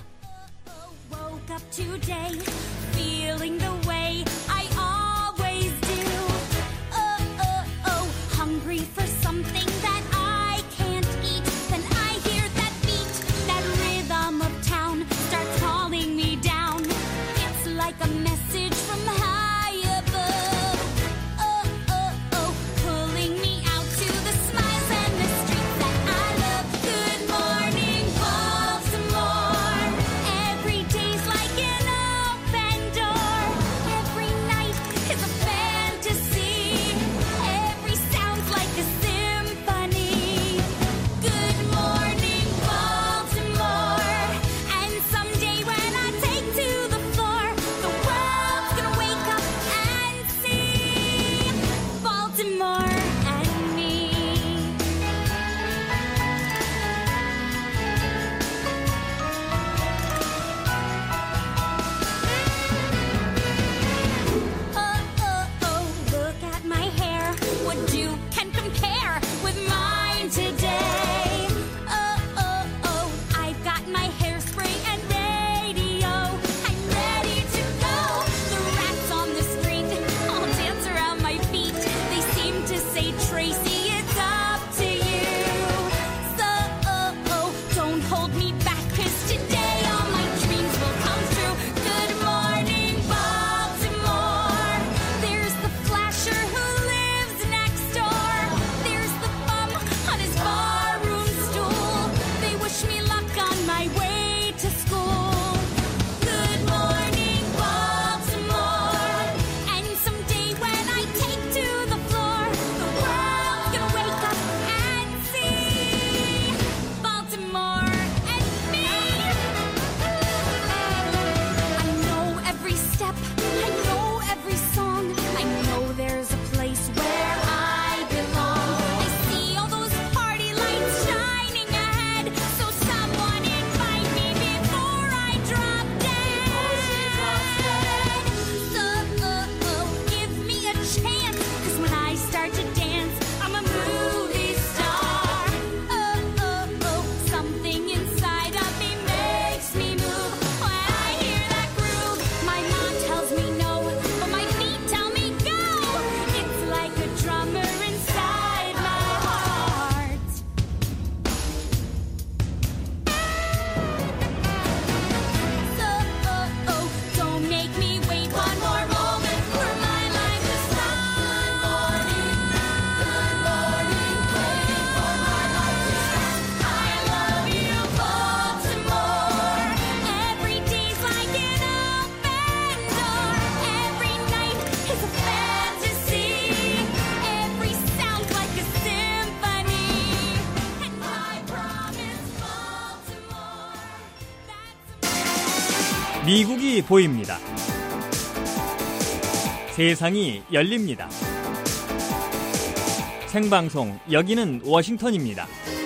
Woke up today, feeling the way I always do. Oh, oh, oh, hungry for something that I can't eat. Then I hear that beat, that rhythm of town starts calling me down. It's like a message from high above. Oh, oh, oh, pulling me out to the smiles and the streets that I love. Good morning, Baltimore. Every day's like an open door. 미국이 보입니다. 세상이 열립니다. 생방송 여기는 워싱턴입니다.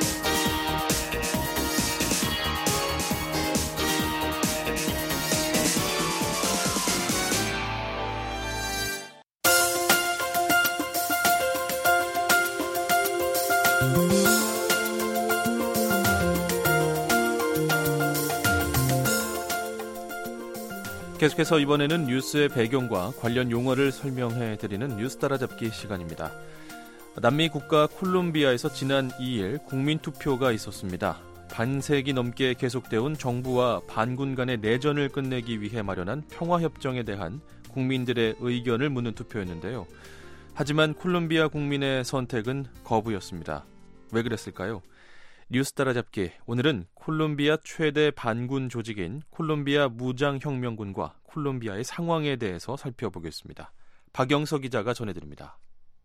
계속해서 이번에는 뉴스의 배경과 관련 용어를 설명해드리는 뉴스 따라잡기 시간입니다. 남미 국가 콜롬비아에서 지난 이 일 국민투표가 있었습니다. 반세기 넘게 계속되어온 정부와 반군 간의 내전을 끝내기 위해 마련한 평화협정에 대한 국민들의 의견을 묻는 투표였는데요. 하지만 콜롬비아 국민의 선택은 거부였습니다. 왜 그랬을까요? 뉴스 따라잡기, 오늘은 콜롬비아 최대 반군 조직인 콜롬비아 무장혁명군과 콜롬비아의 상황에 대해서 살펴보겠습니다. 박영서 기자가 전해드립니다.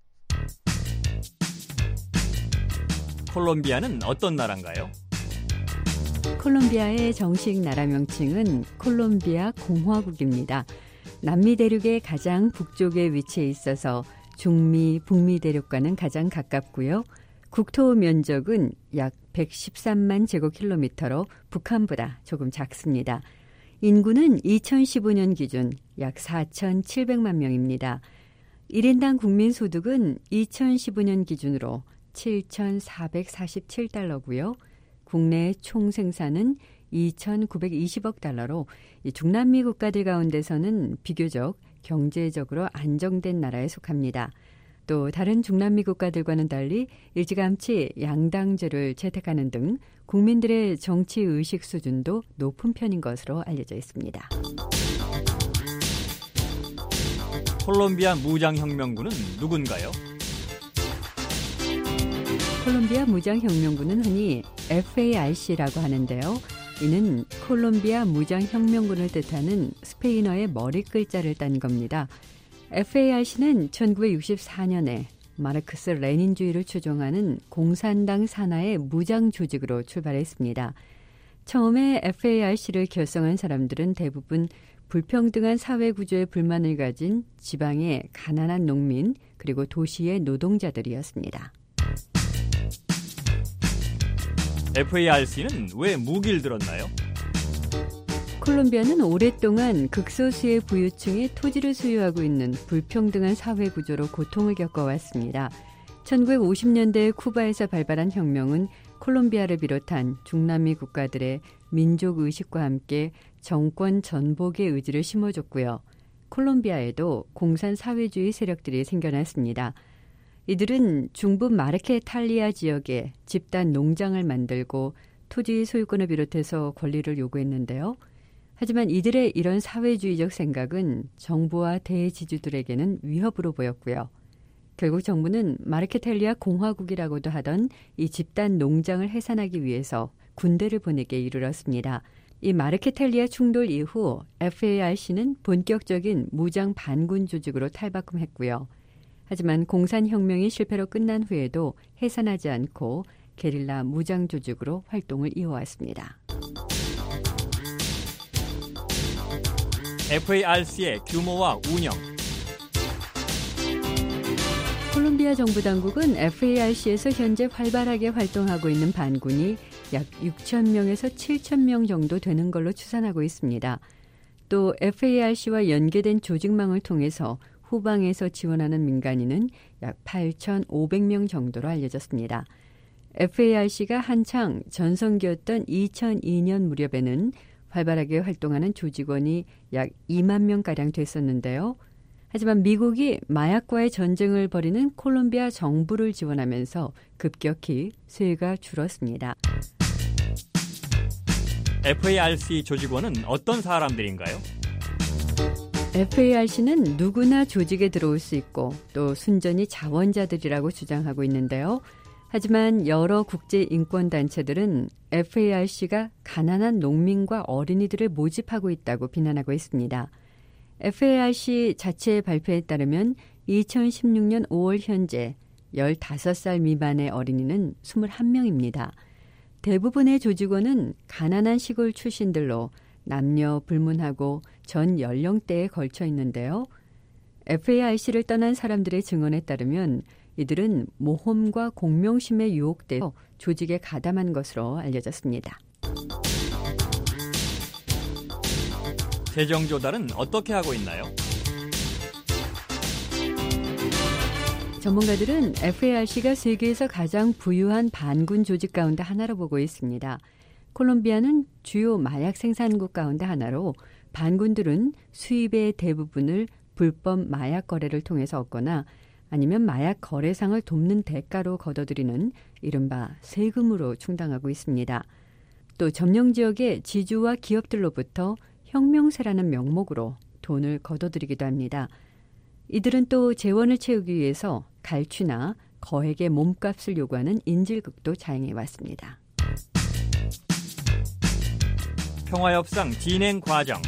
콜롬비아는 어떤 나라인가요? 콜롬비아의 정식 나라 명칭은 콜롬비아 공화국입니다. 남미 대륙의 가장 북쪽에 위치해 있어서 중미, 북미 대륙과는 가장 가깝고요. 국토 면적은 약 백십삼만 제곱킬로미터로 북한보다 조금 작습니다. 인구는 이천십오 년 기준 약 사천칠백만 명입니다. 일 인당 국민소득은 이천십오 년 기준으로 칠천사백사십칠 달러고요. 국내 총생산은 이천구백이십억 달러로 중남미 국가들 가운데서는 비교적 경제적으로 안정된 나라에 속합니다. 또 다른 중남미 국가들과는 달리 일찌감치 양당제를 채택하는 등 국민들의 정치 의식 수준도 높은 편인 것으로 알려져 있습니다. 콜롬비아 무장혁명군은 누군가요? 콜롬비아 무장혁명군은 흔히 에프에이알씨라고 하는데요. 이는 콜롬비아 무장혁명군을 뜻하는 스페인어의 머리 글자를 딴 겁니다. 에프에이알씨는 천구백육십사 년에 마르크스 레닌주의를 추종하는 공산당 산하의 무장 조직으로 출발했습니다. 처음에 에프에이알씨를 결성한 사람들은 대부분 불평등한 사회 구조에 불만을 가진 지방의 가난한 농민 그리고 도시의 노동자들이었습니다. 에프에이알씨는 왜 무기를 들었나요? 콜롬비아는 오랫동안 극소수의 부유층이 토지를 소유하고 있는 불평등한 사회 구조로 고통을 겪어왔습니다. 천구백오십 년대 쿠바에서 발발한 혁명은 콜롬비아를 비롯한 중남미 국가들의 민족 의식과 함께 정권 전복의 의지를 심어줬고요. 콜롬비아에도 공산 사회주의 세력들이 생겨났습니다. 이들은 중부 마르케탈리아 지역에 집단 농장을 만들고 토지 소유권을 비롯해서 권리를 요구했는데요. 하지만 이들의 이런 사회주의적 생각은 정부와 대지주들에게는 위협으로 보였고요. 결국 정부는 마르케탈리아 공화국이라고도 하던 이 집단 농장을 해산하기 위해서 군대를 보내게 이르렀습니다. 이 마르케탈리아 충돌 이후 에프에이알씨는 본격적인 무장 반군 조직으로 탈바꿈했고요. 하지만 공산혁명이 실패로 끝난 후에도 해산하지 않고 게릴라 무장 조직으로 활동을 이어왔습니다. 에프에이알씨의 규모와 운영. 콜롬비아 정부 당국은 에프에이알씨에서 현재 활발하게 활동하고 있는 반군이 약 육천 명에서 칠천 명 정도 되는 걸로 추산하고 있습니다. 또 에프에이알씨와 연계된 조직망을 통해서 후방에서 지원하는 민간인은 약 팔천오백 명 정도로 알려졌습니다. 에프에이알씨가 한창 전성기였던 이천이 년 무렵에는 활발하게 활동하는 조직원이 약 이만 명가량 됐었는데요. 하지만 미국이 마약과의 전쟁을 벌이는 콜롬비아 정부를 지원하면서 급격히 수혜가 줄었습니다. 에프에이알씨 조직원은 어떤 사람들인가요? 에프에이알씨는 누구나 조직에 들어올 수 있고 또 순전히 자원자들이라고 주장하고 있는데요. 하지만 여러 국제인권단체들은 에프에이알씨가 가난한 농민과 어린이들을 모집하고 있다고 비난하고 있습니다. 에프에이알씨 자체의 발표에 따르면 이천십육 년 오월 현재 열다섯 살 미만의 어린이는 이십일 명입니다. 대부분의 조직원은 가난한 시골 출신들로 남녀 불문하고 전 연령대에 걸쳐 있는데요. 에프에이알씨를 떠난 사람들의 증언에 따르면 이들은 모험과 공명심에 유혹되어 조직에 가담한 것으로 알려졌습니다. 재정 조달은 어떻게 하고 있나요? 전문가들은 에프에이알씨가 세계에서 가장 부유한 반군 조직 가운데 하나로 보고 있습니다. 콜롬비아는 주요 마약 생산국 가운데 하나로 반군들은 수입의 대부분을 불법 마약 거래를 통해서 얻거나 아니면 마약 거래상을 돕는 대가로 거둬들이는 이른바 세금으로 충당하고 있습니다. 또 점령 지역의 지주와 기업들로부터 혁명세라는 명목으로 돈을 거둬들이기도 합니다. 이들은 또 재원을 채우기 위해서 갈취나 거액의 몸값을 요구하는 인질극도 자행해왔습니다. 평화협상 진행 과정.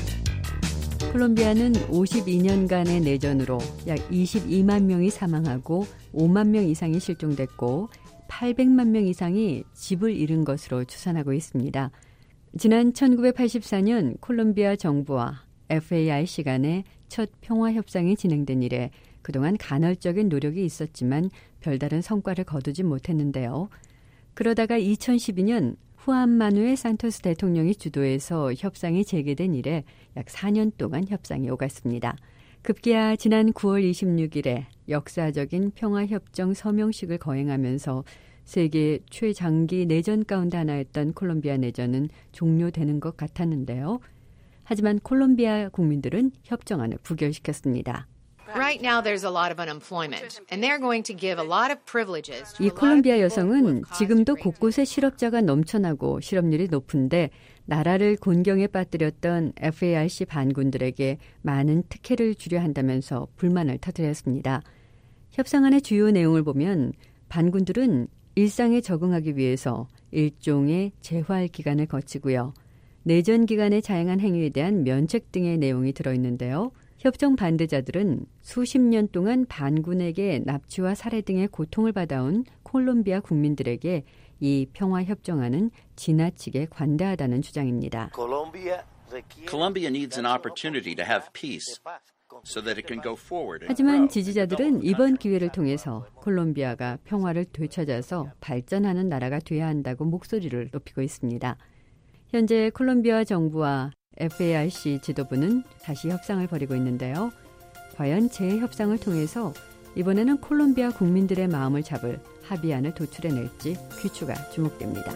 콜롬비아는 오십이 년간의 내전으로 약 이십이만 명이 사망하고 오만 명 이상이 실종됐고 팔백만 명 이상이 집을 잃은 것으로 추산하고 있습니다. 지난 천구백팔십사 년 콜롬비아 정부와 에프에이알씨 간의 첫 평화협상이 진행된 이래 그동안 간헐적인 노력이 있었지만 별다른 성과를 거두지 못했는데요. 그러다가 이천십이 년 후안 마누엘 산토스 대통령이 주도해서 협상이 재개된 이래 약 사 년 동안 협상이 오갔습니다. 급기야 지난 구월 이십육일에 역사적인 평화협정 서명식을 거행하면서 세계 최장기 내전 가운데 하나였던 콜롬비아 내전은 종료되는 것 같았는데요. 하지만 콜롬비아 국민들은 협정안을 부결시켰습니다. Right now there's a lot of unemployment and they're going to give a lot of privileges. 이 콜롬비아 여성은 지금도 곳곳에 실업자가 넘쳐나고 실업률이 높은데 나라를 곤경에 빠뜨렸던 에프에이알씨 반군들에게 많은 특혜를 주려 한다면서 불만을 터뜨렸습니다. 협상안의 주요 내용을 보면 반군들은 일상에 적응하기 위해서 일종의 재활 기간을 거치고요. 내전 기간에 자행한 행위에 대한 면책 등의 내용이 들어있는데요. 협정 반대자들은 수십 년 동안 반군에게 납치와 살해 등의 고통을 받아온 콜롬비아 국민들에게 이 평화협정안은 지나치게 관대하다는 주장입니다. Colombia needs an opportunity to have peace so that it can go forward. 하지만 지지자들은 이번 기회를 통해서 콜롬비아가 평화를 되찾아서 발전하는 나라가 돼야 한다고 목소리를 높이고 있습니다. 현재 콜롬비아 정부와 에프에이알씨 지도부는 다시 협상을 벌이고 있는데요. 과연 재협상을 통해서 이번에는 콜롬비아 국민들의 마음을 잡을 합의안을 도출해낼지 귀추가 주목됩니다.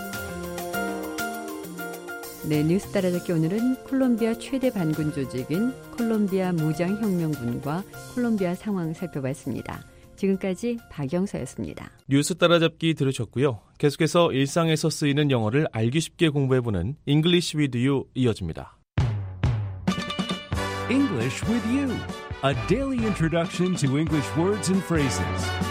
네, 뉴스 따라잡기 오늘은 콜롬비아 최대 반군 조직인 콜롬비아 무장혁명군과 콜롬비아 상황 살펴봤습니다. 지금까지 박영서였습니다. 뉴스 따라잡기 들으셨고요. 계속해서 일상에서 쓰이는 영어를 알기 쉽게 공부해보는 English with You 이어집니다. English with You, a daily introduction to English words and phrases.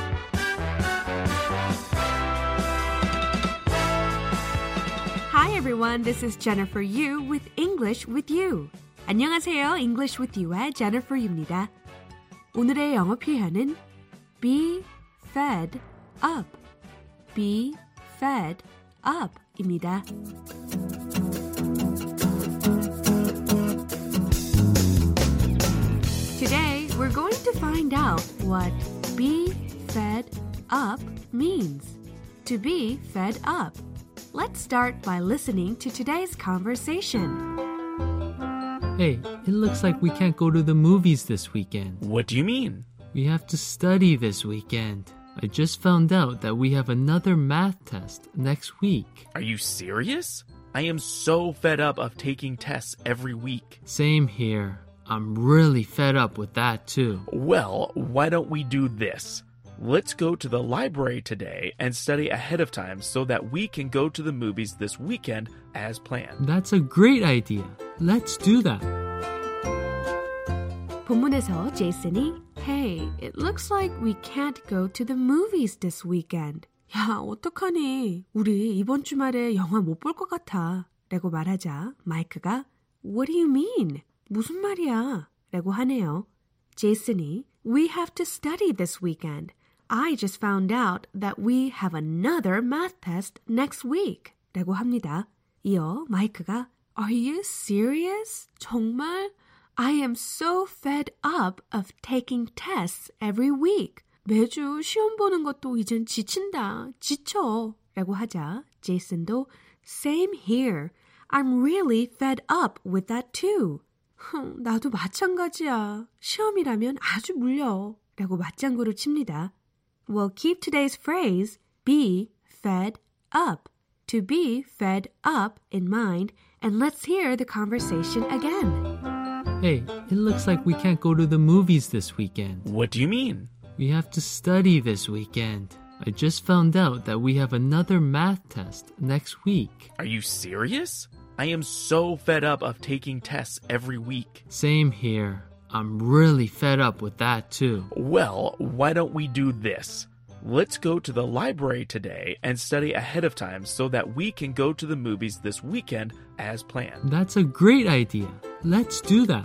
Hi everyone, this is Jennifer Yu with English with You. 안녕하세요, English with You의 Jennifer Yu입니다. 오늘의 영어 표현은 be fed up, be fed up 입니다. Today, we're going to find out what be fed up means. To be fed up. Let's start by listening to today's conversation. Hey, it looks like we can't go to the movies this weekend. What do you mean? We have to study this weekend. I just found out that we have another math test next week. Are you serious? I am so fed up of taking tests every week. Same here. I'm really fed up with that too. Well, why don't we do this? Let's go to the library today and study ahead of time so that we can go to the movies this weekend as planned. That's a great idea. Let's do that. 본문에서 제이슨이 Hey, it looks like we can't go to the movies this weekend. 야, 어떡하니? 우리 이번 주말에 영화 못 볼 것 같아. 라고 말하자 마이크가 What do you mean? 무슨 말이야? 라고 하네요. 제이슨이 We have to study this weekend. I just found out that we have another math test next week. 라고 합니다. 이어 마이크가 Are you serious? 정말? I am so fed up of taking tests every week. 매주 시험 보는 것도 이젠 지친다. 지쳐. 라고 하자 제이슨도 Same here. I'm really fed up with that too. 나도 마찬가지야. 시험이라면 아주 물려. 라고 맞장구를 칩니다. We'll keep today's phrase be fed up. To be fed up in mind, and let's hear the conversation again. Hey, it looks like we can't go to the movies this weekend. What do you mean? We have to study this weekend. I just found out that we have another math test next week. Are you serious? I am so fed up of taking tests every week. Same here. I'm really fed up with that too. Well, why don't we do this? Let's go to the library today and study ahead of time so that we can go to the movies this weekend as planned. That's a great idea. Let's do that.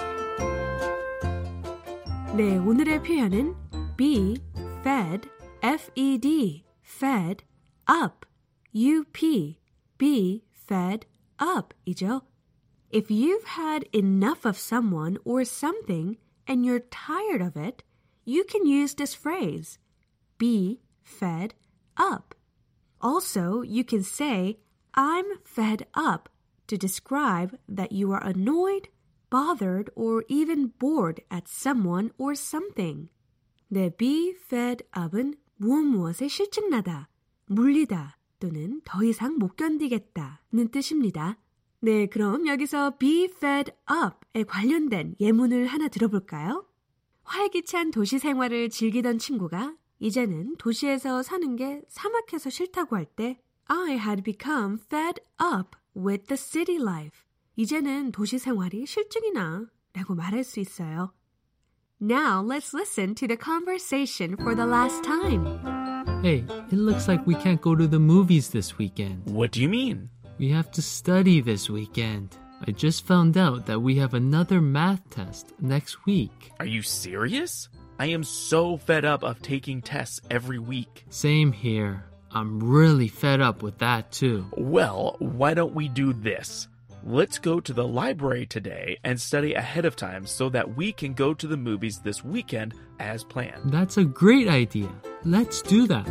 네, 오늘의 표현은 be fed, F-E-D, fed, up, U-P, be fed up 이죠. If you've had enough of someone or something and you're tired of it, you can use this phrase. Be fed up. Also, you can say, I'm fed up to describe that you are annoyed, bothered, or even bored at someone or something. 네, be fed up은 무엇 무엇에 실증나다, 물리다 또는 더 이상 못 견디겠다는 뜻입니다. 네, 그럼 여기서 be fed up에 관련된 예문을 하나 들어볼까요? 활기찬 도시 생활을 즐기던 친구가 이제는 도시에서 사는 게 사막해서 싫다고 할 때 I had become fed up with the city life. 이제는 도시 생활이 실증이 나 라고 말할 수 있어요. Now let's listen to the conversation for the last time. Hey, it looks like we can't go to the movies this weekend. What do you mean? We have to study this weekend. I just found out that we have another math test next week. Are you serious? I am so fed up of taking tests every week. Same here. I'm really fed up with that too. Well, why don't we do this? Let's go to the library today and study ahead of time so that we can go to the movies this weekend as planned. That's a great idea. Let's do that.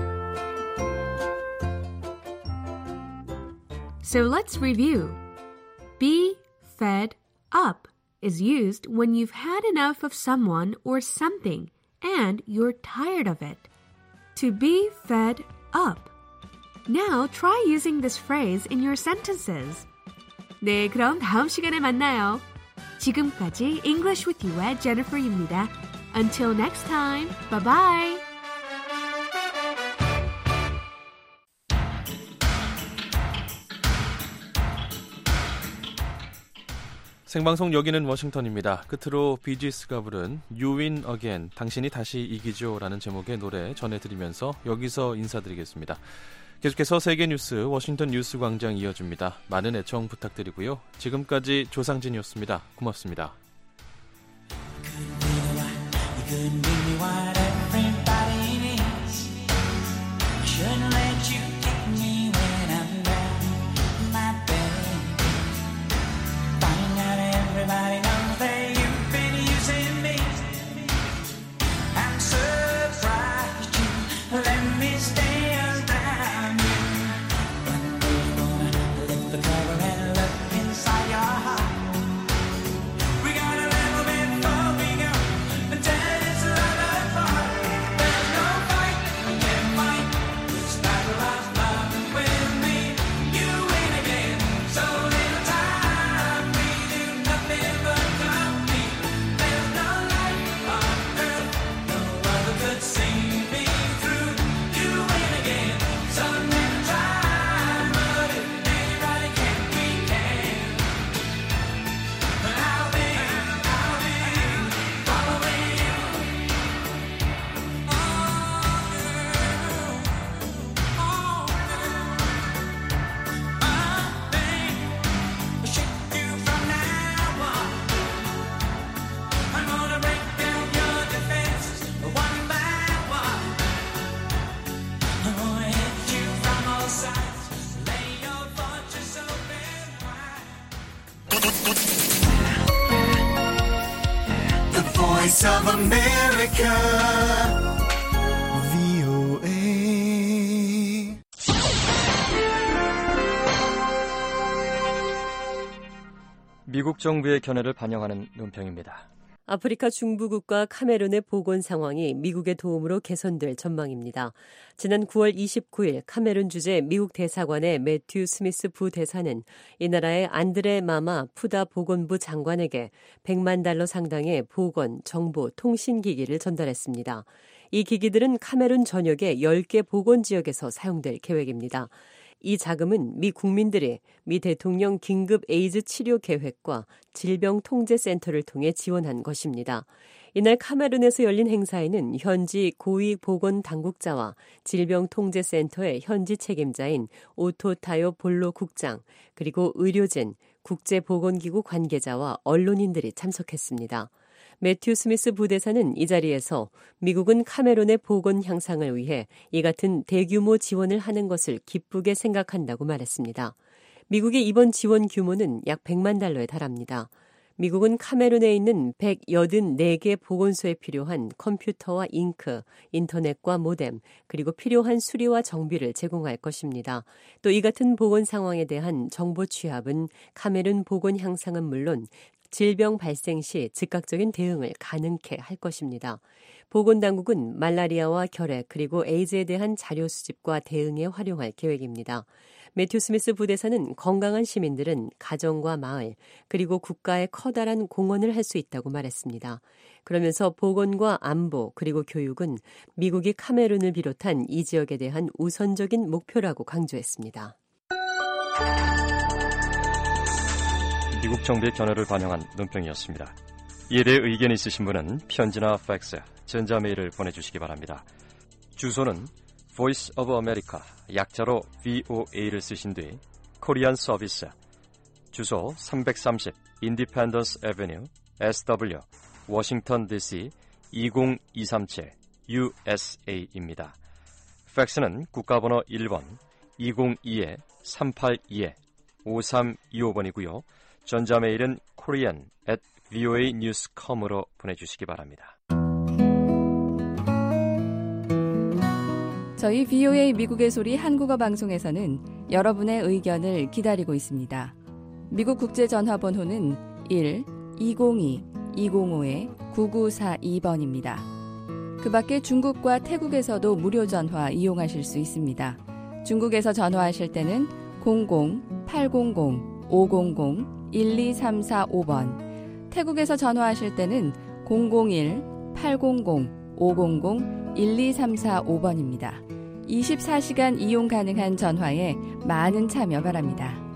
So let's review. Be fed up is used when you've had enough of someone or something and you're tired of it. To be fed up. Now try using this phrase in your sentences. 네, 그럼 다음 시간에 만나요. 지금까지 English with You의 Jennifer입니다. Until next time, bye-bye. 생방송 여기는 워싱턴입니다. 끝으로 비지스가 부른 You Win Again, 당신이 다시 이기죠 라는 제목의 노래 전해드리면서 여기서 인사드리겠습니다. 계속해서 세계 뉴스 워싱턴 뉴스 광장 이어집니다. 많은 애청 부탁드리고요. 지금까지 조상진이었습니다. 고맙습니다. We got a little bit before we go, and then it's another part. Voice of America, 브이오에이. 미국 정부의 견해를 반영하는 논평입니다. 아프리카 중부국가 카메룬의 보건 상황이 미국의 도움으로 개선될 전망입니다. 지난 구월 이십구일 카메룬 주재 미국 대사관의 매튜 스미스 부대사는 이 나라의 안드레 마마 푸다 보건부 장관에게 백만 달러 상당의 보건, 정보, 통신기기를 전달했습니다. 이 기기들은 카메룬 전역의 열 개 보건 지역에서 사용될 계획입니다. 이 자금은 미 국민들이 미 대통령 긴급 에이즈 치료 계획과 질병통제센터를 통해 지원한 것입니다. 이날 카메룬에서 열린 행사에는 현지 고위보건당국자와 질병통제센터의 현지 책임자인 오토타요 볼로 국장, 그리고 의료진, 국제보건기구 관계자와 언론인들이 참석했습니다. 매튜 스미스 부대사는 이 자리에서 미국은 카메룬의 보건 향상을 위해 이 같은 대규모 지원을 하는 것을 기쁘게 생각한다고 말했습니다. 미국의 이번 지원 규모는 약 백만 달러에 달합니다. 미국은 카메룬에 있는 백팔십사 개 보건소에 필요한 컴퓨터와 잉크, 인터넷과 모뎀, 그리고 필요한 수리와 정비를 제공할 것입니다. 또 이 같은 보건 상황에 대한 정보 취합은 카메룬 보건 향상은 물론 질병 발생 시 즉각적인 대응을 가능케 할 것입니다. 보건당국은 말라리아와 결핵 그리고 에이즈에 대한 자료 수집과 대응에 활용할 계획입니다. 매튜 스미스 부대사는 건강한 시민들은 가정과 마을 그리고 국가의 커다란 공헌을 할 수 있다고 말했습니다. 그러면서 보건과 안보 그리고 교육은 미국이 카메룬을 비롯한 이 지역에 대한 우선적인 목표라고 강조했습니다. 미국 정부의 견해를 반영한 논평이었습니다. 이에 대해 의견이 있으신 분은 편지나 팩스, 전자메일을 보내주시기 바랍니다. 주소는 Voice of America, 약자로 브이오에이를 쓰신 뒤 코리안 서비스, 주소 삼백삼십 Independence Avenue, 에스더블유, 워싱턴 디씨 이공이삼칠 유에스에이입니다. 팩스는 국가번호 일 번 이공이 삼팔이 오삼이오 번이고요. 전자메일은 korean at 브이오에이 뉴스 닷 컴으로 보내주시기 바랍니다. 저희 브이오에이 미국의 소리 한국어 방송에서는 여러분의 의견을 기다리고 있습니다. 미국 국제전화번호는 일 이공이 이공오 구구사이 번입니다. 그 밖에 중국과 태국에서도 무료 전화 이용하실 수 있습니다. 중국에서 전화하실 때는 공공 팔공공 오공공 일이삼사오 번, 태국에서 전화하실 때는 공공일 팔공공 오공공 일이삼사오 번입니다. 이십사 시간 이용 가능한 전화에 많은 참여 바랍니다.